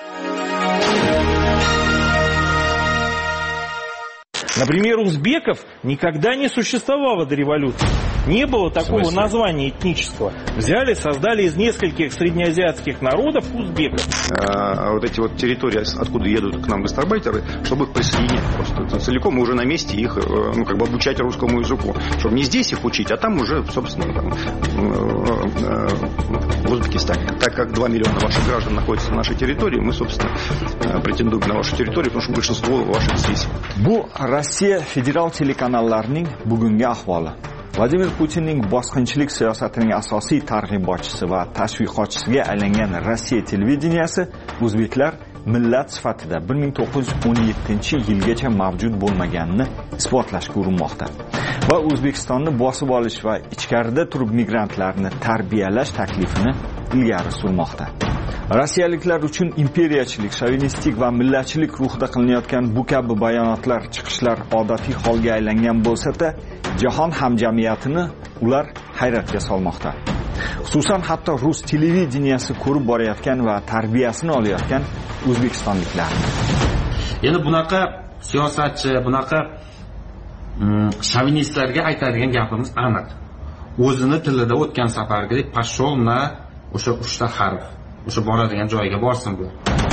Например, узбеков никогда не существовало до революции. Не было такого названия этнического. Взяли, создали из нескольких среднеазиатских народов узбеков. А, вот эти вот территории, откуда едут к нам гастарбайтеры, чтобы их присоединять просто. Целиком мы уже на месте их, ну, как бы обучать русскому языку. Чтобы не здесь их учить, а там уже, собственно, там, в Узбекистане. Так как два миллиона ваших граждан находятся на нашей территории, мы, собственно, претендуем на вашу территорию, потому что большинство ваших здесь. Bu Rossiya federal telekanallarining bugungi ahvoli. Vladimir Putinning bosqinchilik siyosatining asosiy targ'ibotchisi va tashviqotchisiga aylangan Rossiya televideniyasi o'zbeklar millat sifatida bir ming to'qqiz yuz o'n yettinchi yilgacha mavjud bo'lmaganini isbotlashga urinmoqda va O'zbekistonni bosib olish va ichkarida turib migrantlarni tarbiyalash taklifini ilgari surmoqda. Rossiyaliklar uchun imperiyachilik, shovinistik va millatchilik ruhida qilinayotgan bu kabi bayonotlar, chiqishlar odatiy holga aylangan bo'lsa-da, jahon hamjamiyatini ular hayratga solmoqda. Xususan hatto rus televideniyasi ko'rib borayotgan va tarbiyasini olayotgan o'zbekistonliklar. Yana bunaqa siyosatchi, bunaqa shovinistlarga aytadigan gapimiz aniq. O'zini tilida o'tgan safargidek pashol na o'sha uchta harf o'sha boradigan joyiga borsin bu.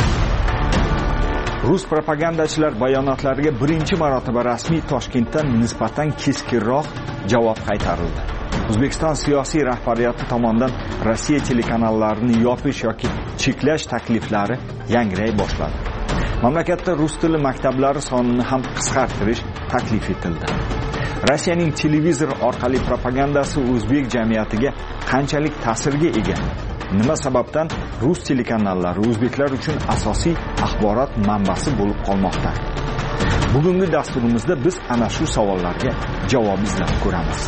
Rus propagandachilar bayonotlariga birinchi marotaba rasmiy Toshkentdan nisbatan keskinroq javob qaytarildi. O'zbekiston siyosiy rahbariyati tomonidan Rossiya telekanallarini yopish yoki cheklash takliflari yangray boshladi. Mamlakatda rus tili maktablari sonini ham qisqartirish taklif etildi. Rossiyaning televizor orqali propagandasi o'zbek jamiyatiga qanchalik ta'sirga ega? Nima sababdan rus telekanallari o'zbeklar uchun asosiy axborot manbasi bo'lib qolmoqda? Bugungi dasturimizda biz ana shu savollarga javob izlab ko'ramiz.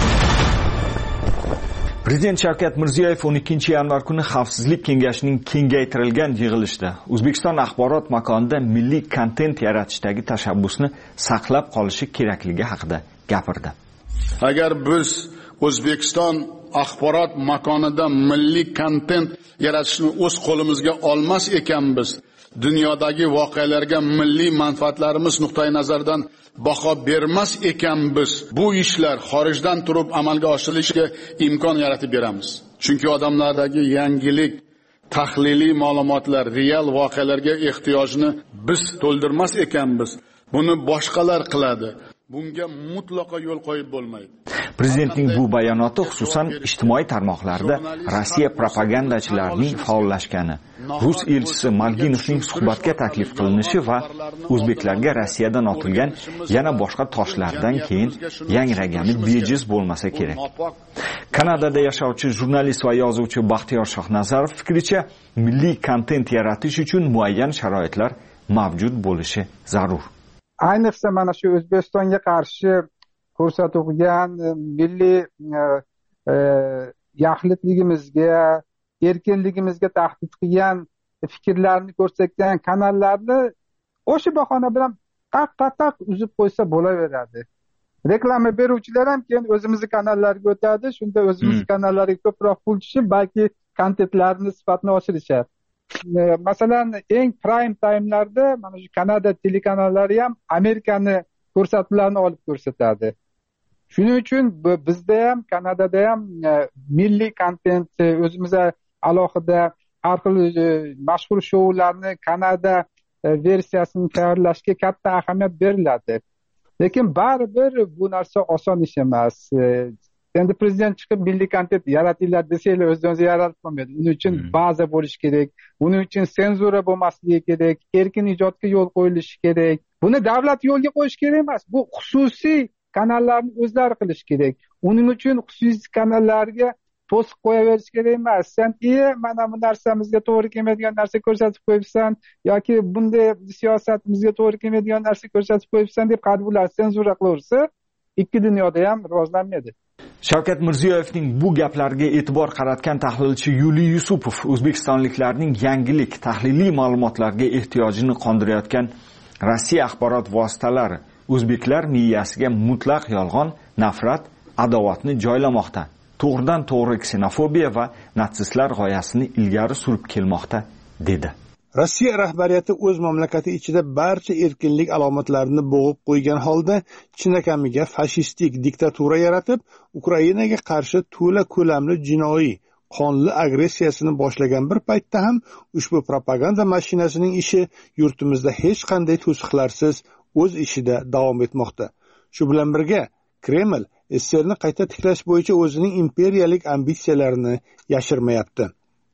Prezident Shavkat Mirziyoyev o'n ikkinchi yanvar kuni Xavfsizlik kengashining kengaytirilgan yig'ilishida O'zbekiston axborot makonida milliy kontent yaratishdagi tashabbusni saqlab qolishi kerakligi haqida gapirdi. Agar biz O'zbekiston axborot makonida milliy kontent yaratishni o'z qo'limizga olmas ekanmiz, dunyodagi voqealarga milliy manfaatlarimiz nuqtai nazaridan baho bermas ekanmiz, bu ishlar xorijdan turib amalga oshirilishiga imkon yaratib beramiz. Chunki odamlardagi yangilik, tahliliy ma'lumotlar, real voqealarga ehtiyojni biz to'ldirmas ekanmiz. Buni boshqalar qiladi. Bunga mutlaqo yo'l qo'yib bo'lmaydi. Prezidentning bu bayonoti xususan ijtimoiy tarmoqlarda Rossiya propagandachilarining faollashgani rus elchisi Malginovning suhbatga taklif qilinishi va o'zbeklarga Rossiyadan otilgan yana boshqa toshlardan keyin yangragani bejiz bo'lmasa kerak. Kanadada yashovchi jurnalist va yozuvchi Baxtiyor Shohnazarov fikricha, milliy kontent yaratish uchun muayyan sharoitlar mavjud bo'lishi zarur. Ayniqsa mana shu O'zbekistonga qarshi ko'rsatilgan milliy yaxlitligimizga, erkinligimizga tahdid qilgan fikrlarni ko'rsatgan kanallarni o'sha bahona bilan taq taq taq uzib qo'ysa bo'laveradi. Reklama beruvchilar ham keyin o'zimizni kanallarga o'tadi, shunda o'zimizni kanallarga ko'proq pul tushib, balki kontentlarni sifatini oshirishadi. Masalan, eng prime time'larda mana shu Kanada telekanallari ham Amerikani ko'rsatuvlarni olib ko'rsatadi. Shuning uchun bizda ham, Kanadada ham milliy kontent, o'zimizga alohida har xil mashhur shoularni Kanada versiyasini tayyorlashga katta ahamiyat beriladi. Lekin baribir bu narsa oson ish emas. Endi prezident chiqib milliy kontent yaratinglar desanglar o'zingizga yaratib bo'lmaydi. Uning uchun baza bo'lishi kerak. Uning uchun senzura bo'lmasligi kerak, erkin ijodga yo'l qo'yilishi kerak. Buni davlat yo'lga qo'yish kerak emas. Bu xususiy kanallarni o'zlari qilish kerak. Uning uchun xususiy kanallarga to'siq qo'yaverish kerak emas. Sen "Iye, mana bu narsamizga to'g'ri kelmaydigan narsa ko'rsatib qo'yibsan" yoki "Bunday siyosatimizga to'g'ri kelmaydigan narsa ko'rsatib qo'yibsan" deb qadbular senzura qilaversa, ikki dunyoda ham rivojlanmaydi. Shavkat Mirziyoyevning bu gaplariga e'tibor qaratgan tahlilchi Yuliy Yusupov o'zbekistonliklarning yangilik, tahliliy ma'lumotlarga ehtiyojini qondirayotgan Rossiya axborot vositalari o'zbeklar miyasiga mutlaq yolg'on, nafrat, adovatni joylamoqda. To'g'ridan to'g'ri ksenofobiya va natsistlar g'oyasini ilgari surib kelmoqda, dedi. Rossiya rahbariyati o'z mamlakati ichida barcha erkinlik alomatlarini bo'g'ib qo'ygan holda chinakamiga fashistik diktatura yaratib, Ukrainaga qarshi to'la ko'lamli jinoiy, qonli agressiyasini boshlagan bir paytda ham ushbu propaganda mashinasining ishi yurtimizda hech qanday to'siqlarsiz o'z ishida davom etmoqda. Shu bilan birga Kreml S S R ni qayta tiklash bo'yicha o'zining imperiyalik ambitsiyalarini yashirmayapti.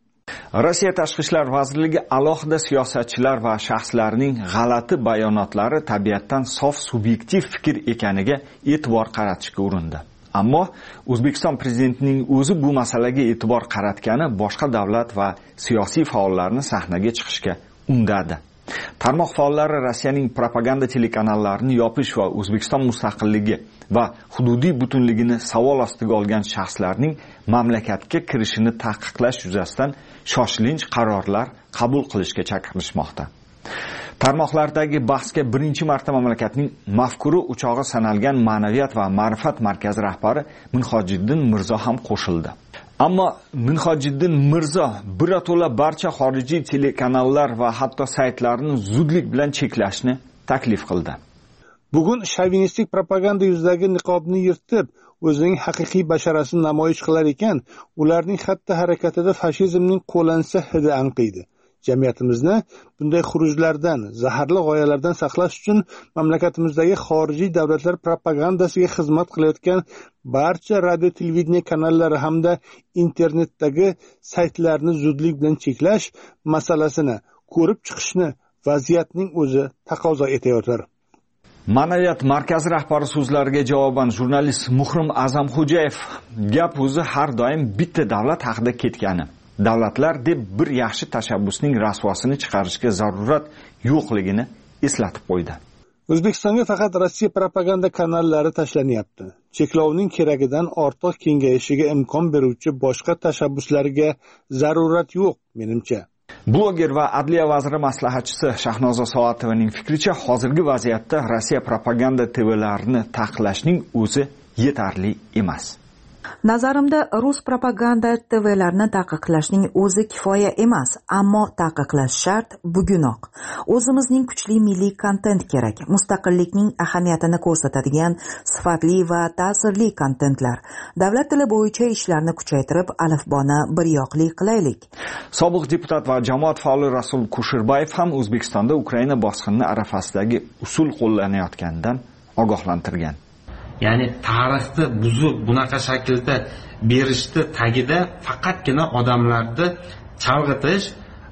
Rossiya Tashqi ishlar vazirligi alohida siyosatchilar va shaxslarning g'alati bayonotlari tabiatdan sof subyektiv fikr ekaniga e'tibor qaratishga urindi. Ammo O'zbekiston prezidentining o'zi bu masalaga e'tibor qaratgani boshqa davlat va siyosiy faollarni sahnaga chiqishga undadi. Tarmoq faollari Rossiyaning propaganda telekanallarini yopish va O'zbekiston mustaqilligi va hududiy butunligini savol ostiga olgan shaxslarning mamlakatga kirishini taqiqlash yuzasidan shoshilinch qarorlar qabul qilishga chaqirishmoqda. Tarmoqlardagi bahsga birinchi marta mamlakatning mafkuri o'chog'i sanalgan Ma'naviyat va ma'rifat markazi rahbari Minhojiddin Mirzo ham qo'shildi. Ammo Minhojiddin Mirzo birato'la barcha xorijiy telekanallar va hatto saytlarni zudlik bilan cheklashni taklif qildi. Bugun shovinistik propaganda yuzidagi niqobni yirtib, o'zining haqiqiy basharasini namoyish qilar ekan, ularning xatti harakatida fashizmning qo'lansa hidi anqiydi. Jamiyatimizni bunday xurujlardan, zaharli g'oyalardan saqlash uchun mamlakatimizdagi xorijiy davlatlar propagandasiga xizmat qilayotgan barcha radio televideniya kanallari hamda internetdagi saytlarni zudlik bilan cheklash masalasini ko'rib chiqishni vaziyatning o'zi taqozo etayotir. Ma'naviyat markazi rahbari so'zlariga javoban jurnalist Muhrim Azamxo'jayev gap o'zi har doim bitta davlat haqida ketgani. Davlatlar deb bir yaxshi tashabbusning rasvosini chiqarishga zarurat yo'qligini eslatib qo'ydi. O'zbekistonga faqat Rossiya propaganda kanallari tashlanyapti. Cheklovning keragidan ortiq kengayishiga imkon beruvchi boshqa tashabbuslarga zarurat yo'q, menimcha. Bloger va Adliya vaziri maslahatchisi Shahnoza Soatovaning fikricha, hozirgi vaziyatda Rossiya propaganda T V'larini taqiqlashning o'zi yetarli emas. Nazarimda rus propaganda T V'larini taqiqlashning o'zi kifoya emas, ammo taqiqlash shart bugunoq. O'zimizning kuchli milliy kontent kerak. Mustaqillikning ahamiyatini ko'rsatadigan sifatli va ta'sirli kontentlar. Davlat tili bo'yicha ishlarni kuchaytirib, alifboni biryoqli qilaylik. Sobiq deputat va jamoat faoli Rasul Kushirbayev ham O'zbekistonda Ukraina bosqini arafasidagi usul qo'llanayotganidan ogohlantirgan. Ya'ni tarixni buzib bunaqa shaklda berishni tagida faqatgina odamlarni chalg'itish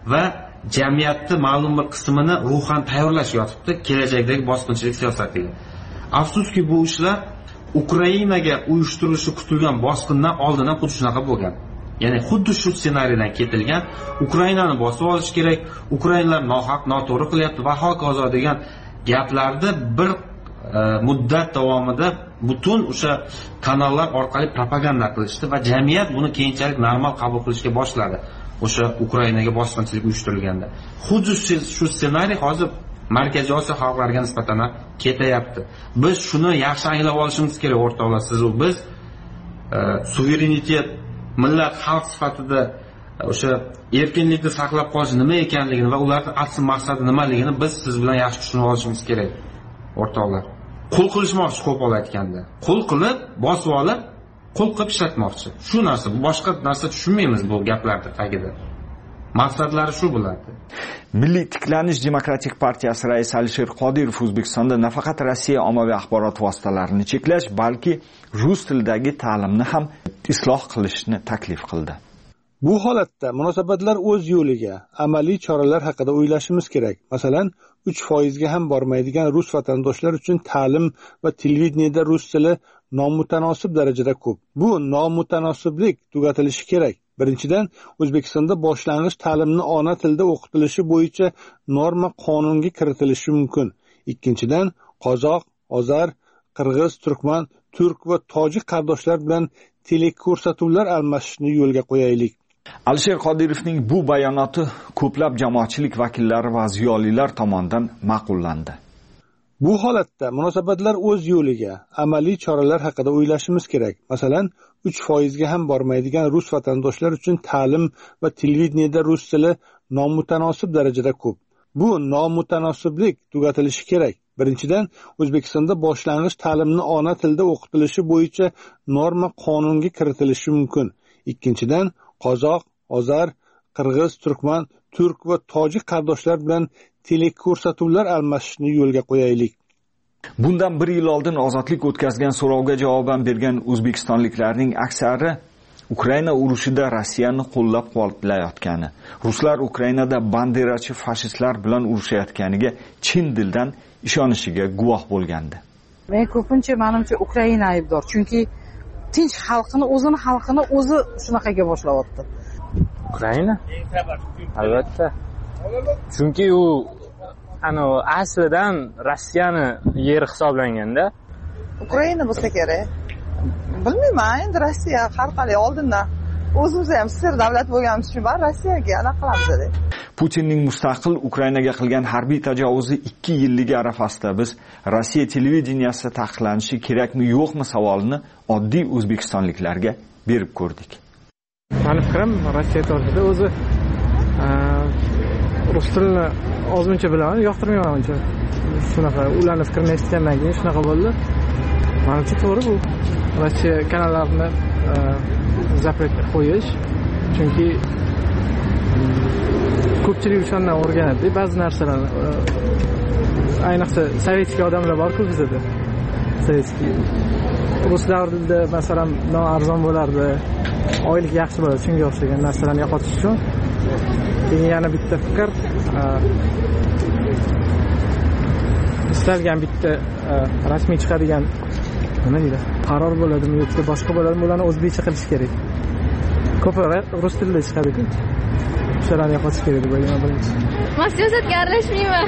va jamiyatni ma'lum bir qismini ruhan tayyorlash yotibdi kelajakdagi bosqinchilik siyosatiga. Afsuski bu ishlar Ukrainaga uyushtirilishi kutilgan bosqindan oldin ham xuddi shunaqa bo'lgan. Ya'ni xuddi shu ssenariydan ketilgan, Ukrainani bosib olish kerak, Ukrainalar nohaq, noto'g'ri qilyapti va hokazo degan gaplarni bir e, muddat davomida butun o'sha kanallar orqali propaganda qilishdi va jamiyat buni keyinchalik normal qabul qilishga boshladi. O'sha Ukrainaga bosqinchilik uyushtirilganda. Xuddi shu ssenariy hozir Markaziy Osiyo xalqlariga nisbatan ketayapti. Biz shuni yaxshi anglab olishimiz kerak o'rtoqlar. Siz u biz e, suverenitet, millat, xalq sifatida o'sha erkinlikni saqlab qolish nima ekanligini va ularning asl maqsadi nimaligini biz siz bilan yaxshi tushunib olishimiz kerak o'rtoqlar. Qul qilishmoqchi qo'pol aytganda. Qul qilib, bosib olib, qul qilib ishlatmoqchi. Shu narsa, boshqa narsa tushunmaymiz bu gaplarda tagida. Maqsadlari shu bo'ladi. Milliy tiklanish demokratik partiyasi raisi Alisher Qodirov O'zbekistonda nafaqat Rossiya ommaviy axborot vositalarini cheklash, balki rus tilidagi ta'limni ham isloh qilishni taklif qildi. Bu holatda munosabatlar o'z yo'liga, amaliy choralar haqida o'ylashimiz kerak. Masalan, uch foizga ham bormaydigan rus vatandoshlar uchun ta'lim va televideniyada rus tili nomutanosib darajada ko'p. Bu nomutanosiblik tugatilishi kerak. Birinchidan, O'zbekistonda boshlang'ich ta'limni ona tilda o'qitilishi bo'yicha norma qonunga kiritilishi mumkin. Ikkinchidan, qozoq, ozar, qirg'iz, turkman, turk va tojik qardoshlar bilan teleko'rsatuvlar almashishni yo'lga qo'yaylik. Alisher Qodirovning bu bayonoti ko'plab jamoatchilik vakillari va ziyolilar tomonidan ma'qullandi. Bu holatda munosabatlar o'z yo'liga, amaliy choralar haqida o'ylashimiz kerak. Masalan, uch foizga ham bormaydigan rus vatandoshlar uchun ta'lim va televideniyada rus tili nomutanosib darajada ko'p. Bu nomutanosiblik tugatilishi kerak. Birinchidan, O'zbekistonda boshlang'ich ta'limni ona tilda o'qitilishi bo'yicha norma qonunga kiritilishi mumkin. Ikkinchidan, qozoq, ozar, qirg'iz, turkman, turk va tojik qardoshlar bilan teleko'rsatuvlar almashishni yo'lga qo'yaylik. Bundan bir yil oldin ozodlik o'tkazgan so'rovga javoban bergan o'zbekistonliklarning aksari Ukraina urushida Rossiyani qo'llab-quvvatlayotgani, ruslar Ukrainada banderachi fashistlar bilan urushayotganiga chin dildan ishonishiga guvoh bo'lgandi. Men ko'pincha menimcha Ukraina aybdor, chunki tinch xalqini, o'zini xalqini o'zi shunaqaga boshlayapti. Ukraina? Albatta. Chunki u ana aslidan Rossiyani yeri hisoblanganda Ukraina bo'lsa kerak. Bilmayman, endi Rossiya har qalay oldindan o'zimiz ham sir davlat bo'lganimiz uchun bar Rossiyaga aloqa qilamiz dedi. Putinning mustaqil Ukrainaga qilgan harbiy tajovuzi ikki yilligi arafasida biz Rossiya televideniyasida taqiqlanishi kerakmi yo'qmi savolini oddiy o'zbekistonliklarga berib ko'rdik. Meni fikrim Rossiya to'g'risida o'zi rus tilini ozmuncha bilaman, yoqtirmayman uncha. Shunaqa ularning fikrini eshitgandan keyin shunaqa bo'ldi. Menimcha to'g'ri bu. Rossiya kanallarini zapret qo'yish, chunki ko'pchilik o'shandan o'rganadi ba'zi narsalarni. Ayniqsa sovetskiy odamlar bor-ku bizda. Sovetskiy rus davrida masalan arzon bo'lardi, oylik yaxshi bo'ladi, shunga o'xshagan narsalarni yo'qotish uchun. Keyin yana bitta fikr, istalgan bitta rasmiy chiqadigan nima deydi? Qaror bo'ladimi yoki boshqa bo'ladimi, ularni o'zbekcha qilish kerak. Ko'proq rus tilida chiqadi-ku. Shularni yo'qotish kerak deb o'ylayman birinchi. Men siyosatga aralashmayman.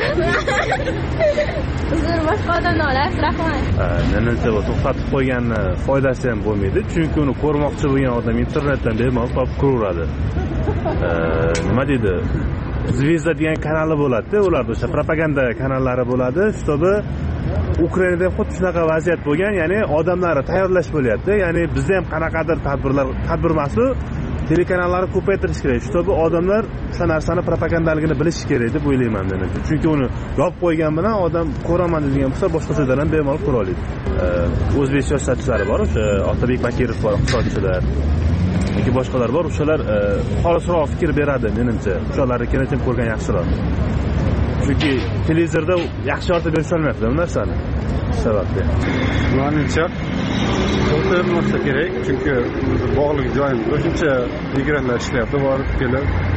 Uzr, boshqa odamni olasiz, rahmat. Menimcha bu to'xtatib qo'yganni foydasi ham bo'lmaydi, chunki uni ko'rmoqchi bo'lgan odam internetdan bemalol topib ko'raveradi. Nima deydi? Zvezda degan kanali bo'ladi-da, ularda o'sha propaganda kanallari bo'ladi. Shtobi Ukrainada ham xuddi shunaqa vaziyat bo'lgan, ya'ni odamlarni tayyorlash bo'lyapti. Ya'ni bizda ham qanaqadir tadbirlar, tadbir emas-ku, telekanallarni ko'paytirish kerak. Shtobi odamlar o'sha narsani propagandaligini bilishi kerak deb o'ylayman men. Chunki uni yopib qo'ygan bilan odam ko'raman degan bo'lsa, boshqa so'zlardan bemalol ko'ra oladi. O'zbek siyosatchilari bor, o'sha Otabek Bakirov bor, iqtisodchilar. yoki boshqalar bor, o'shalar xolisroq fikr beradi menimcha. O'shalarnikini ham ko'rgan yaxshiroq. Chunki televizorda yaxshi ortib berish olmayapti bu narsani. Sababli. Menimcha o'tirmoqsa kerak, chunki bog'liq joyim o'shuncha migrantlar ishlayapti, borib kelib.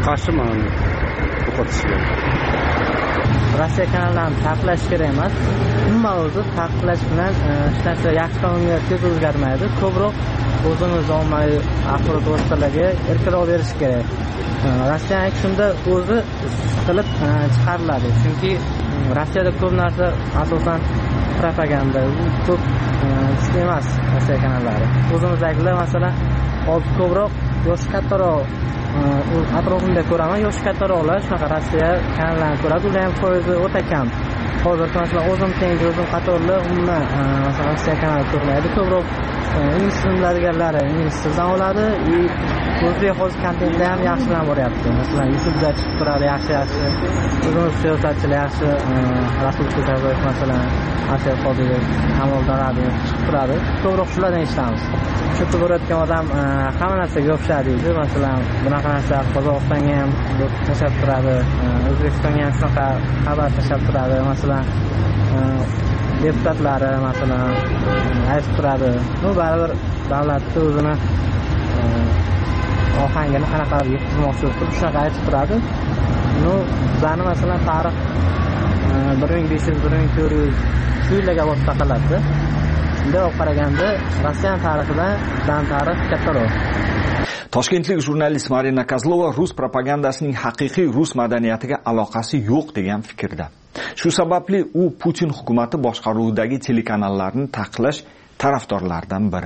qarshiman yo'qotishga. Rossiya kanallarini taqiqlash kerak emas. Umuman o'zi taqiqlash bilan hech narsa yaxshi tomonga tez o'zgarmaydi. Ko'proq o'zimiz ommaviy axborot vositalariga erkinroq berish kerak. Rossiyaning shunda o'zi siqilib chiqariladi. Chunki Rossiyada ko'p narsa asosan propaganda, ko'p kuchli emas Rossiya kanallari. O'zimizdagilar masalan hozir ko'proq yoshi kattaroq atrofimda ko'raman, yoshi kattaroqlar shunaqa Rossiya kanallarini ko'radi, ular ham foizi o'ta kam. Hozir masalan o'zim tengi o'zim qatorlar umuman masalan Rossiya kanali ko'rmaydi, ko'proq ingliz tillardagilar ingliz tildan oladi. O'zbek hozir kontentda ham yaxshilanib boryapti. Masalan YouTube'da chiqib turadi yaxshi-yaxshi. O'zimiz siyosatchilar yaxshi, Rasul Kusherbayev masalan, Asher Qodirov, Kamoliddin Rabbin chiqib turadi. Ko'proq shulardan eshitamiz. Shu ko'rayotgan odam hamma narsaga yopishadi deydi. Masalan, bunaqa narsa Qozog'istonga ham tashab turadi, O'zbekistonga ham shunaqa xabar tashab turadi. Masalan, deputatlari masalan aytib turadi. Bu baribir davlatni o'zini ohangini qanaqa yetkazmoqchi bo'lsa, shunaqa aytib turadi. Ну, bizani masalan tarix bir ming besh yuz bir ming to'rt yuz shu yillarga borib taqaladi. Shunday olib qaraganda Rossiya tarixidan dan tarix kattaroq. Toshkentlik jurnalist Marina Kozlova rus propagandasining haqiqiy rus madaniyatiga aloqasi yo'q degan fikrda. Shu sababli u Putin hukumati boshqaruvidagi telekanallarni taqiqlash tarafdorlaridan biri.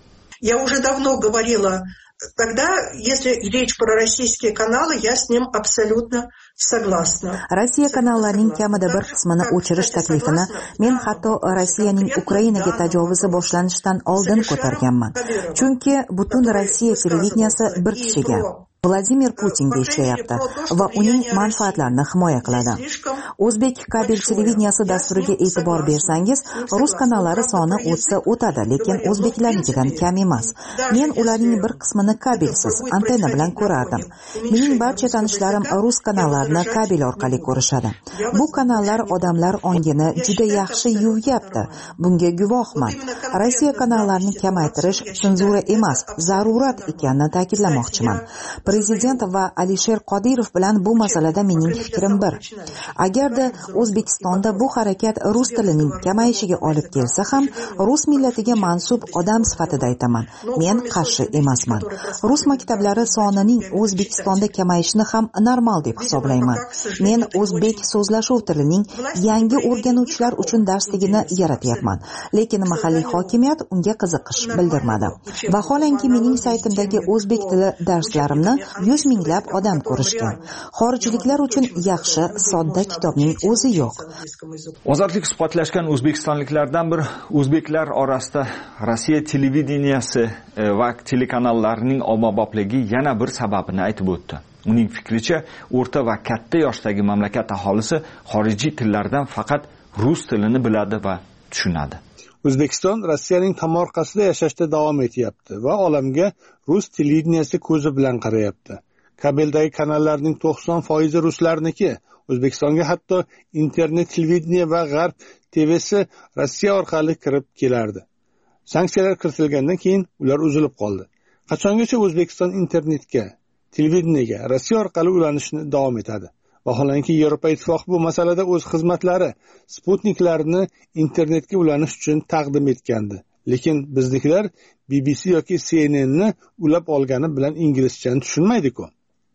Я уже давно говорила, когда, если речь про российские каналы, я с ним абсолютно согласна. Rossiya kanallarining kamida bir qismini o'chirish taklifini men hatto Rossiyaning Ukrainaga tajovuzi boshlanishidan oldin ko'targanman. Chunki butun Rossiya televideniyasi bir kishiga Vladimir Putinga ishlayapti va uning manfaatlarini himoya qiladi. O'zbek kabel televideniyasi dasturiga e'tibor bersangiz, rus kanallari soni o'tsa o'tadi, lekin o'zbeklarnikidan kam emas. Men ularning bir qismini kabelsiz, antenna bilan ko'rardim. Mening barcha tanishlarim rus kanallarini kabel orqali ko'rishadi. Bu kanallar odamlar ongini juda yaxshi yuvyapti. Bunga guvohman. Rossiya kanallarini kamaytirish senzura emas, zarurat ekanini ta'kidlamoqchiman. Prezident va Alisher Qodirov bilan bu masalada mening fikrim bir. Agarda O'zbekistonda bu harakat rus tilining kamayishiga olib kelsa ham, rus millatiga mansub odam sifatida aytaman. Men qarshi emasman. Rus maktablari sonining O'zbekistonda kamayishini ham normal deb hisoblayman. Men o'zbek so'zlashuv tilining yangi o'rganuvchilar uchun darsligini yaratyapman, lekin mahalliy hokimiyat unga qiziqish bildirmadi. Vaholanki mening saytimdagi o'zbek tili darslarimni yuz minglab odam ko'rishgan. Xorijliklar uchun yaxshi, sodda kitobning o'zi yo'q. Ozodlik suhbatlashgan o'zbekistonliklardan bir o'zbeklar orasida Rossiya televideniyasi va telekanallarining ommabopligi yana bir sababini aytib o'tdi. Uning fikricha, o'rta va katta yoshdagi mamlakat aholisi xorijiy tillardan faqat rus tilini biladi va tushunadi. O'zbekiston Rossiyaning tomorqasida yashashda davom etyapti va olamga rus televideniyasi ko'zi bilan qarayapti. Kabeldagi kanallarning to'qson foizi ruslarniki. O'zbekistonga hatto internet televideniya va G'arb T V'si Rossiya orqali kirib kelardi. Sanksiyalar kiritilgandan keyin ular uzilib qoldi. Qachongacha O'zbekiston internetga, televideniyaga Rossiya orqali ulanishni davom etadi? Vaholanki Yevropa Ittifoqi bu masalada o'z xizmatlari Sputniklarni internetga ulanish uchun taqdim etgandi. Lekin biznikilar B B C yoki C N N ni ulab olgani bilan inglizchani tushunmaydi-ku.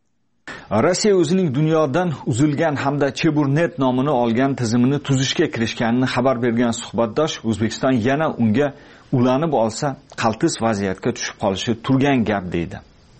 Rossiya o'zining dunyodan uzilgan hamda Cheburnet nomini olgan tizimini tuzishga kirishganini xabar bergan suhbatdosh O'zbekiston yana unga ulanib olsa qaltis vaziyatga tushib qolishi turgan gap deydi.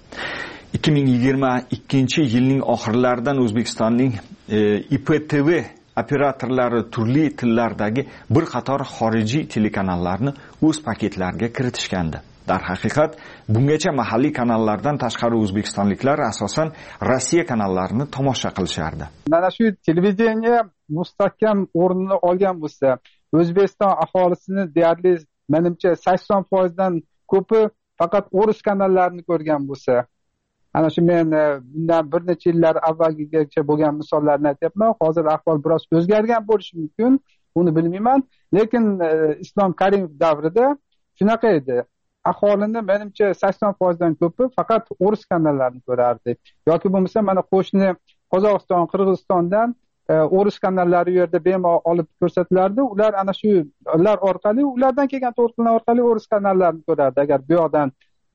ikki ming yigirma ikkinchi yilning oxirlaridan O'zbekistonning I P T V operatorlari turli tillardagi bir qator xorijiy telekanallarni o'z paketlariga kiritishgandi. Dar haqiqat, bungacha mahalliy kanallardan tashqari o'zbekistonliklar asosan Rossiya kanallarini tomosha qilishardi. Mana shu televideniya mustahkam o'rnini olgan bo'lsa, O'zbekiston aholisini deyarli menimcha sakson foiz dan ko'pi faqat o'ris kanallarini ko'rgan bo'lsa, ana shu men bundan bir necha yillar avvalgigacha bo'lgan misollarni aytyapman. Hozir ahvol biroz o'zgargan bo'lishi mumkin, buni bilmayman, lekin Islom Karimov davrida shunaqa edi. aholini menimcha sakson foizdan ko'pi faqat o'ris kanallarini ko'rardi. Yoki bo'lmasa mana qo'shni Qozog'iston, Qirg'izistondan o'ris kanallari u yerda bemalol olib ko'rsatilardi. Ular ana shu ular orqali, ulardan kelgan to'lqinlar orqali o'ris kanallarini ko'rardi agar bu yoqdan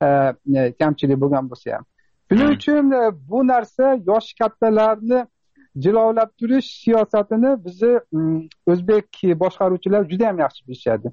kamchilik bo'lgan bo'lsa ham. Shuning uchun bu narsa yosh kattalarni jilovlab turish siyosatini bizni o'zbek boshqaruvchilar juda ham yaxshi bilishadi.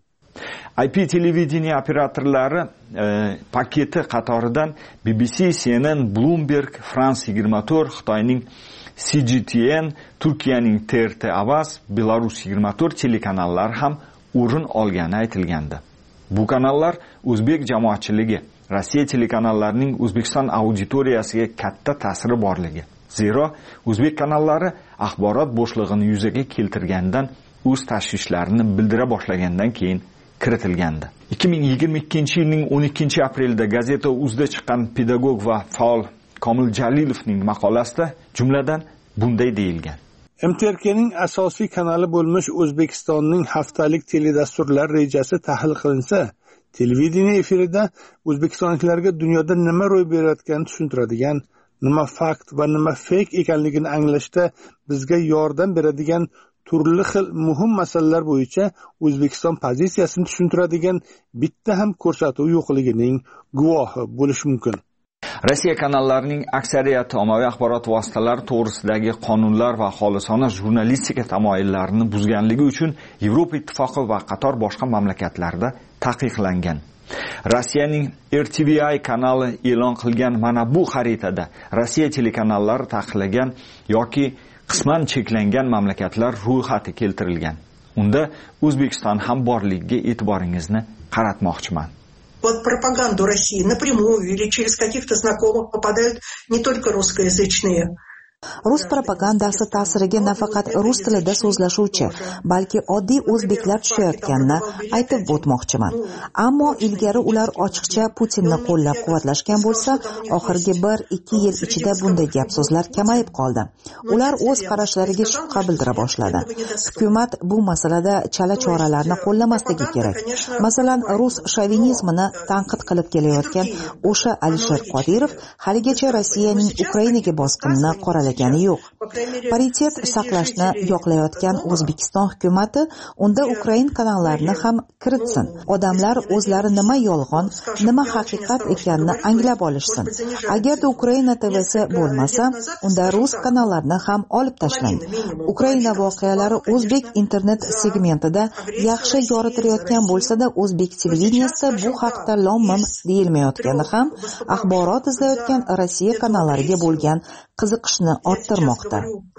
I P televideniye operatorlari e, paketi qatoridan B B C, C N N, Bloomberg, France yigirma to'rt, Xitoyning C G T N, Turkiyaning T R T Avaz, Belarus yigirma to'rt telekanallari ham o'rin olgani aytilgandi. Bu kanallar o'zbek jamoatchiligi, Rossiya telekanallarining O'zbekiston auditoriyasiga katta ta'siri borligi. Zero o'zbek kanallari axborot bo'shlig'ini yuzaga keltirgandan o'z tashvishlarini bildira boshlagandan keyin kiritilgandi. ikki ming yigirma ikkinchi yilning o'n ikkinchi aprelida gazeta uzda chiqqan pedagog va faol Komil Jalilovning maqolasida jumladan bunday deyilgan. M T R K'ning asosiy kanali bo'lmish O'zbekistonning haftalik teledasturlar rejasi tahlil qilinsa, televideniye efirida o'zbekistonliklarga dunyoda nima ro'y berayotganini tushuntiradigan, nima fakt va nima fake ekanligini anglashda bizga yordam beradigan turli xil muhim masalalar bo'yicha O'zbekiston pozitsiyasini tushuntiradigan bitta ham ko'rsatuv yo'qligining guvohi bo'lish mumkin. Rossiya kanallarining aksariyati ommaviy axborot vositalari to'g'risidagi qonunlar va xolisona jurnalistika tamoyillarini buzganligi uchun Yevropa ittifoqi va qator boshqa mamlakatlarda taqiqlangan. Rossiyaning R T V I kanali e'lon qilgan mana bu xaritada Rossiya telekanallari taqiqlagan yoki qisman cheklangan mamlakatlar ro'yxati keltirilgan. Unda O'zbekiston ham borligiga e'tiboringizni qaratmoqchiman. Под пропаганду России напрямую или через каких-то знакомых попадают не только русскоязычные. Rus propagandasi ta'siriga nafaqat rus tilida so'zlashuvchi, balki oddiy o'zbeklar tushayotganini aytib o'tmoqchiman. Ammo ilgari ular ochiqcha Putinni qo'llab-quvvatlashgan bo'lsa, oxirgi bir ikki yil ichida bunday gap so'zlar kamayib qoldi. Ular o'z qarashlariga shubha bildira boshladi. Hukumat bu masalada chala choralarni qo'llamasligi kerak. Masalan, rus shovinizmini tanqid qilib kelayotgan o'sha Alisher Qodirov haligacha Rossiyaning Ukrainaga bosqinini qoralagan yo'q. Paritet saqlashni yoqlayotgan O'zbekiston hukumati unda Ukrain kanallarini ham kiritsin. Odamlar o'zlari nima yolg'on, nima haqiqat ekanini anglab olishsin. Agarda Ukraina T V'si bo'lmasa, unda rus kanallarini ham olib tashlang. Ukraina voqealari o'zbek internet segmentida yaxshi yoritilayotgan bo'lsa-da, o'zbek televideniyasida bu haqda lom-mim deyilmayotgani ham axborot izlayotgan Rossiya kanallariga bo'lgan qiziqishni orttirmoqda.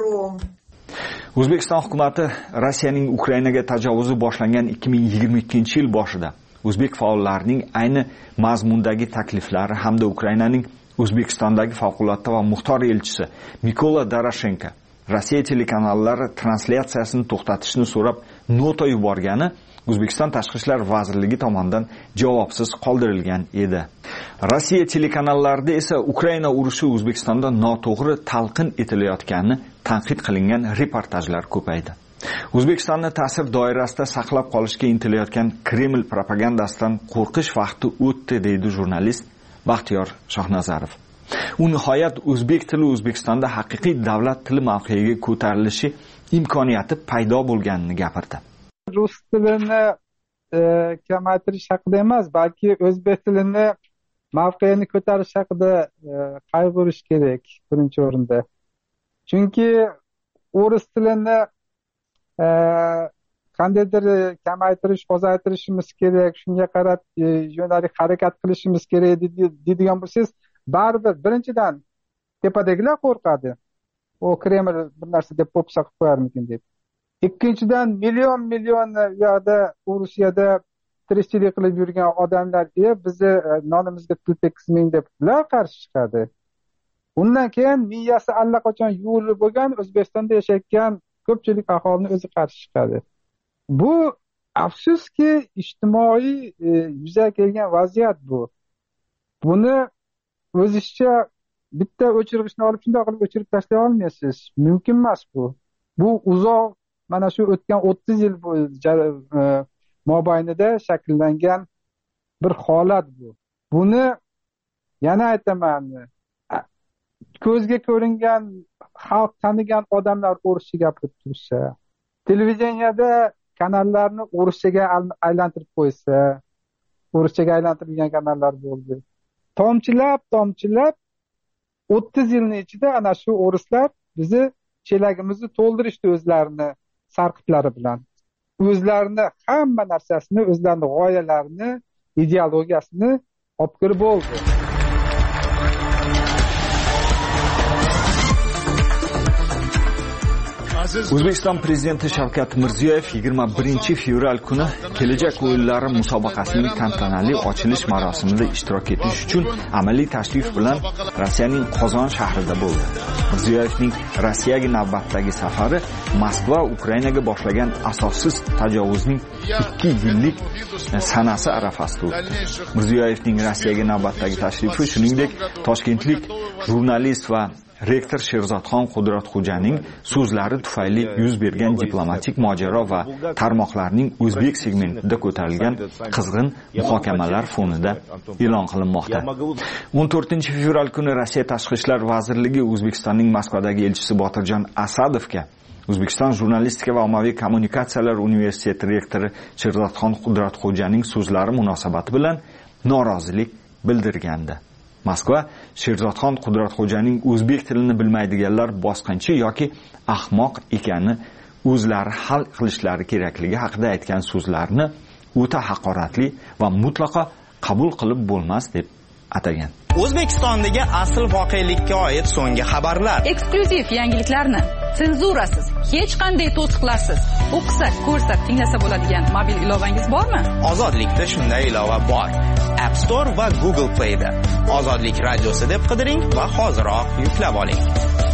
O'zbekiston hukumati Rossiyaning Ukrainaga tajovuzi boshlangan ikki ming yigirma ikkinchi yil boshida o'zbek faollarining ayni mazmundagi takliflari hamda Ukrainaning O'zbekistondagi favqulodda va muxtor elchisi Mikola Doroshenko Rossiya telekanallari translyatsiyasini to'xtatishni so'rab nota yuborgani O'zbekiston Tashqi ishlar vazirligi tomonidan javobsiz qoldirilgan edi. Rossiya telekanallarida esa Ukraina urushi O'zbekistonda noto'g'ri talqin etilayotgani tanqid qilingan reportajlar ko'paydi. O'zbekistonni ta'sir doirasida saqlab qolishga intilayotgan Kreml propagandasidan qo'rqish vaqti o'tdi, deydi jurnalist Baxtiyor Shohnazarov. U nihoyat o'zbek tili O'zbekistonda haqiqiy davlat tili mavqeyiga ko'tarilishi imkoniyati paydo bo'lganini gapirdi. Rus tilini e, kamaytirish haqida emas, balki o'zbek tilini mavqeini ko'tarish haqida e, qayg'urish kerak birinchi o'rinda. Chunki o'ris tilini e, qandaydir kamaytirish, ozaytirishimiz kerak, shunga qarab e, yo'nalik harakat qilishimiz kerak deydigan bo'lsangiz, baribir birinchidan tepadagilar qo'rqadi. O Kreml bir narsa deb po'pisa qilib qo'yarmikin deb. Ikkinchidan million million yoqda Rossiyada tirikchilik qilib yurgan odamlar e bizni nonimizga til tekizmang deb ular qarshi chiqadi. Undan keyin miyasi allaqachon yuvilib bo'lgan O'zbekistonda yashayotgan ko'pchilik aholini o'zi qarshi chiqadi. Bu afsuski ijtimoiy e, yuzaga kelgan vaziyat bu. Buni o'zingizcha bitta o'chirgichni olib shunday qilib o'chirib tashlay olmaysiz. Mumkin emas bu. Bu uzoq mana shu o'tgan o'ttiz yil mobaynida shakllangan bir holat bu. Buni yana aytaman, ko'zga ko'ringan xalq tanigan odamlar o'rischa gapirib tursa, televideniyada kanallarni o'rischaga aylantirib qo'ysa, o'rischaga aylantirilgan kanallar bo'ldi. Tomchilab tomchilab o'ttiz yilning ichida ana shu o'rislar bizni chelagimizni to'ldirishdi o'zlarini sarqitlari bilan. O'zlarini hamma narsasini, o'zlarini g'oyalarini, ideologiyasini olib kirib bo'ldi. O'zbekiston prezidenti Shavkat Mirziyoyev yigirma birinchi fevral kuni kelajak o'yinlari musobaqasining tantanali ochilish marosimida ishtirok etish uchun amaliy tashrif bilan Rossiyaning Qozon shahrida bo'ldi. Mirziyoyevning Rossiyaga navbatdagi safari Moskva Ukrainaga boshlagan asossiz tajovuzning ikki yillik sanasi arafasida o'tdi. Mirziyoyevning Rossiyaga navbatdagi tashrifi shuningdek Toshkentlik jurnalist va rektor Sherzodxon Qudratxo'janing so'zlari tufayli yuz bergan diplomatik mojaro va tarmoqlarning o'zbek segmentida ko'tarilgan qizg'in muhokamalar fonida e'lon qilinmoqda. o'n to'rtinchi fevral kuni Rossiya Tashqi ishlar vazirligi O'zbekistonning Moskvadagi elchisi Botirjon Asadovga O'zbekiston jurnalistika va ommaviy kommunikatsiyalar universiteti rektori Sherzodxon Qudratxo'janing so'zlari munosabati bilan norozilik bildirgandi. Moskva Sherzodxon Qudratxo'janing o'zbek tilini bilmaydiganlar bosqinchi yoki ahmoq ekani o'zlari hal qilishlari kerakligi haqida aytgan so'zlarni o'ta haqoratli va mutlaqo qabul qilib bo'lmas deb atagan. O'zbekistondagi asl voqelikka oid so'nggi xabarlar. Eksklyuziv yangiliklarni senzurasiz, hech qanday to'siqlarsiz o'qisa, ko'rsa, tinglasa bo'ladigan mobil ilovangiz bormi? Ozodlikda shunday ilova bor. App Store va Google Play da Ozodlik radiosi deb qidiring va hoziroq yuklab oling.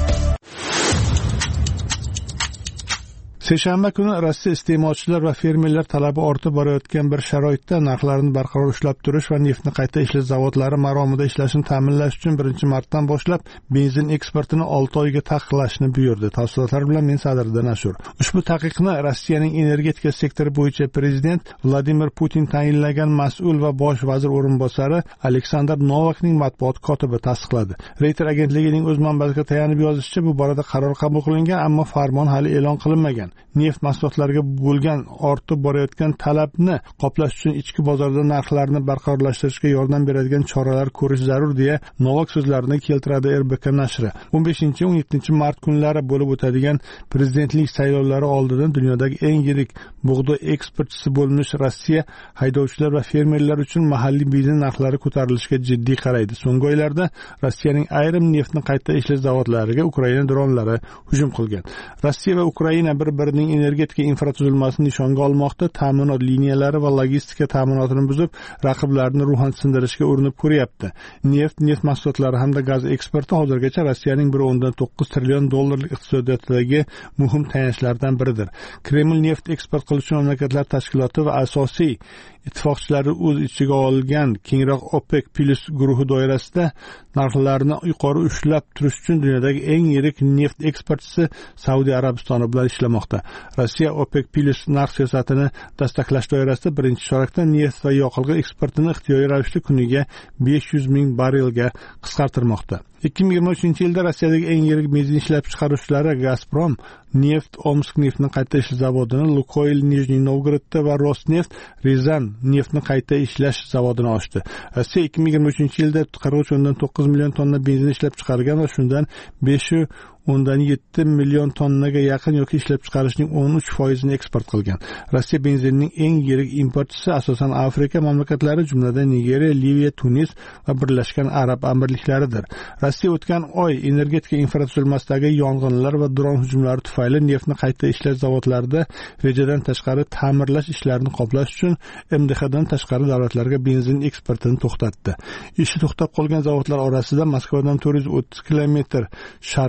Seshanba kuni Rossiya iste'molchilar va fermerlar talabi ortib borayotgan bir sharoitda narxlarni barqaror ushlab turish va neftni qayta ishlash zavodlari maromida ishlashini ta'minlash uchun birinchi martdan boshlab benzin eksportini olti oyga taqiqlashni buyurdi. Tafsilotlar bilan men Sadriddin Ashur. Ushbu taqiqni Rossiyaning energetika sektori bo'yicha prezident Vladimir Putin tayinlagan mas'ul va bosh vazir o'rinbosari Aleksandr Novakning matbuot kotibi tasdiqladi. Reuters agentligining o'z manbasiga tayanib yozishicha, bu borada qaror qabul qilingan, ammo farmon hali e'lon qilinmagan. Neft mahsulotlariga bo'lgan ortib borayotgan talabni qoplash uchun ichki bozorda narxlarni barqarorlashtirishga yordam beradigan choralar ko'rish zarur deya Novak so'zlarini keltiradi R B K nashri. o'n beshinchi o'n yettinchi mart kunlari bo'lib o'tadigan prezidentlik saylovlari oldidan dunyodagi eng yirik bug'doy eksportchisi bo'lmish Rossiya haydovchilar va fermerlar uchun mahalliy benzin narxlari ko'tarilishiga jiddiy qaraydi. So'nggi oylarda Rossiyaning ayrim neftni qayta ishlash zavodlariga Ukraina dronlari hujum qilgan. Rossiya va Ukraina bir birining energetika infratuzilmasini nishonga olmoqda, ta'minot liniyalari va logistika ta'minotini buzib, raqiblarini ruhan sindirishga urinib ko'ryapti. Neft, neft mahsulotlari hamda gaz eksporti hozirgacha Rossiyaning bir o'ndan to'qqiz trillion dollarlik iqtisodiyotidagi muhim tayanchlardan biridir. Kreml neft eksport qiluvchi mamlakatlar tashkiloti va asosiy ittifoqchilari o'z ichiga olgan kengroq OPEC Plus guruhi doirasida narxlarni yuqori ushlab turish uchun dunyodagi eng yirik neft eksportchisi Saudiya Arabistoni bilan ishlamoqda. Rossiya OPEC Plus narx siyosatini dastaklash doirasida birinchi chorakda neft va yoqilg'i eksportini ixtiyoriy ravishda kuniga besh yuz ming barrelga qisqartirmoqda. ikki ming yigirma uchinchi yilda Rossiyadagi eng yirik benzin ishlab chiqaruvchilari Gazprom Neft Omsk neftni qayta ishlash zavodini, Lukoil Nijniy Novgorodda va Rosneft Rizan neftni qayta ishlash zavodini ochdi. Rossiya ikki ming yigirma uchinchi yilda qirq uch o'ndan to'qqiz million tonna benzin ishlab chiqargan va shundan besh o'ndan yetti million tonnaga yaqin yoki ishlab chiqarishning o'n uch foizini eksport qilgan. Rossiya benzinining eng yirik importchisi asosan Afrika mamlakatlari, jumladan Nigeriya, Liviya, Tunis va Birlashgan Arab Amirliklaridir. Rossiya o'tgan oy energetika infratuzilmasidagi yong'inlar va dron hujumlari tufayli neftni qayta ishlash zavodlarida rejadan tashqari ta'mirlash ishlarini qoplash uchun M D Hdan tashqari davlatlarga benzin eksportini to'xtatdi. Ishi to'xtab qolgan zavodlar orasida Moskvadan to'rt yuz o'ttiz kilometr sharqda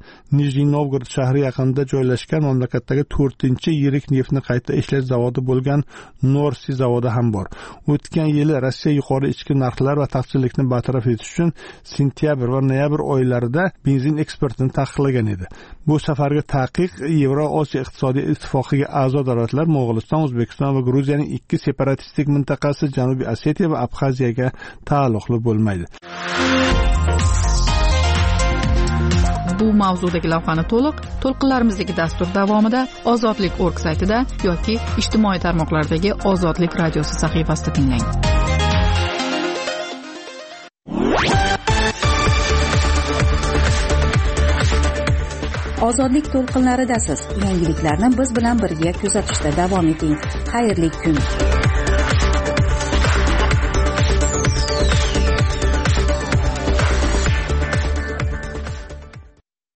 Nijniy Novgorod shahri yaqinida joylashgan mamlakatdagi to'rtinchi yirik neftni qayta ishlash zavodi bo'lgan Norsi zavodi ham bor. O'tgan yili Rossiya yuqori ichki narxlar va taqchillikni bartaraf etish uchun sentyabr va noyabr oylarida benzin eksportini taqiqlagan edi. Bu safargi taqiq Yevroosiyo iqtisodiy ittifoqiga a'zo davlatlar Mo'g'uliston, O'zbekiston va Gruziyaning ikki separatistik mintaqasi Janubiy Osetiya va Abxaziyaga taalluqli bo'lmaydi. Bu mavzudagi lavhani to'liq to'lqinlarimizdagi dastur davomida ozodlik org saytida yoki ijtimoiy tarmoqlardagi Ozodlik radiosi sahifasida tinglang. Ozodlik to'lqinlaridasiz. Yangiliklarni biz bilan birga kuzatishda davom eting. Xayrli kun.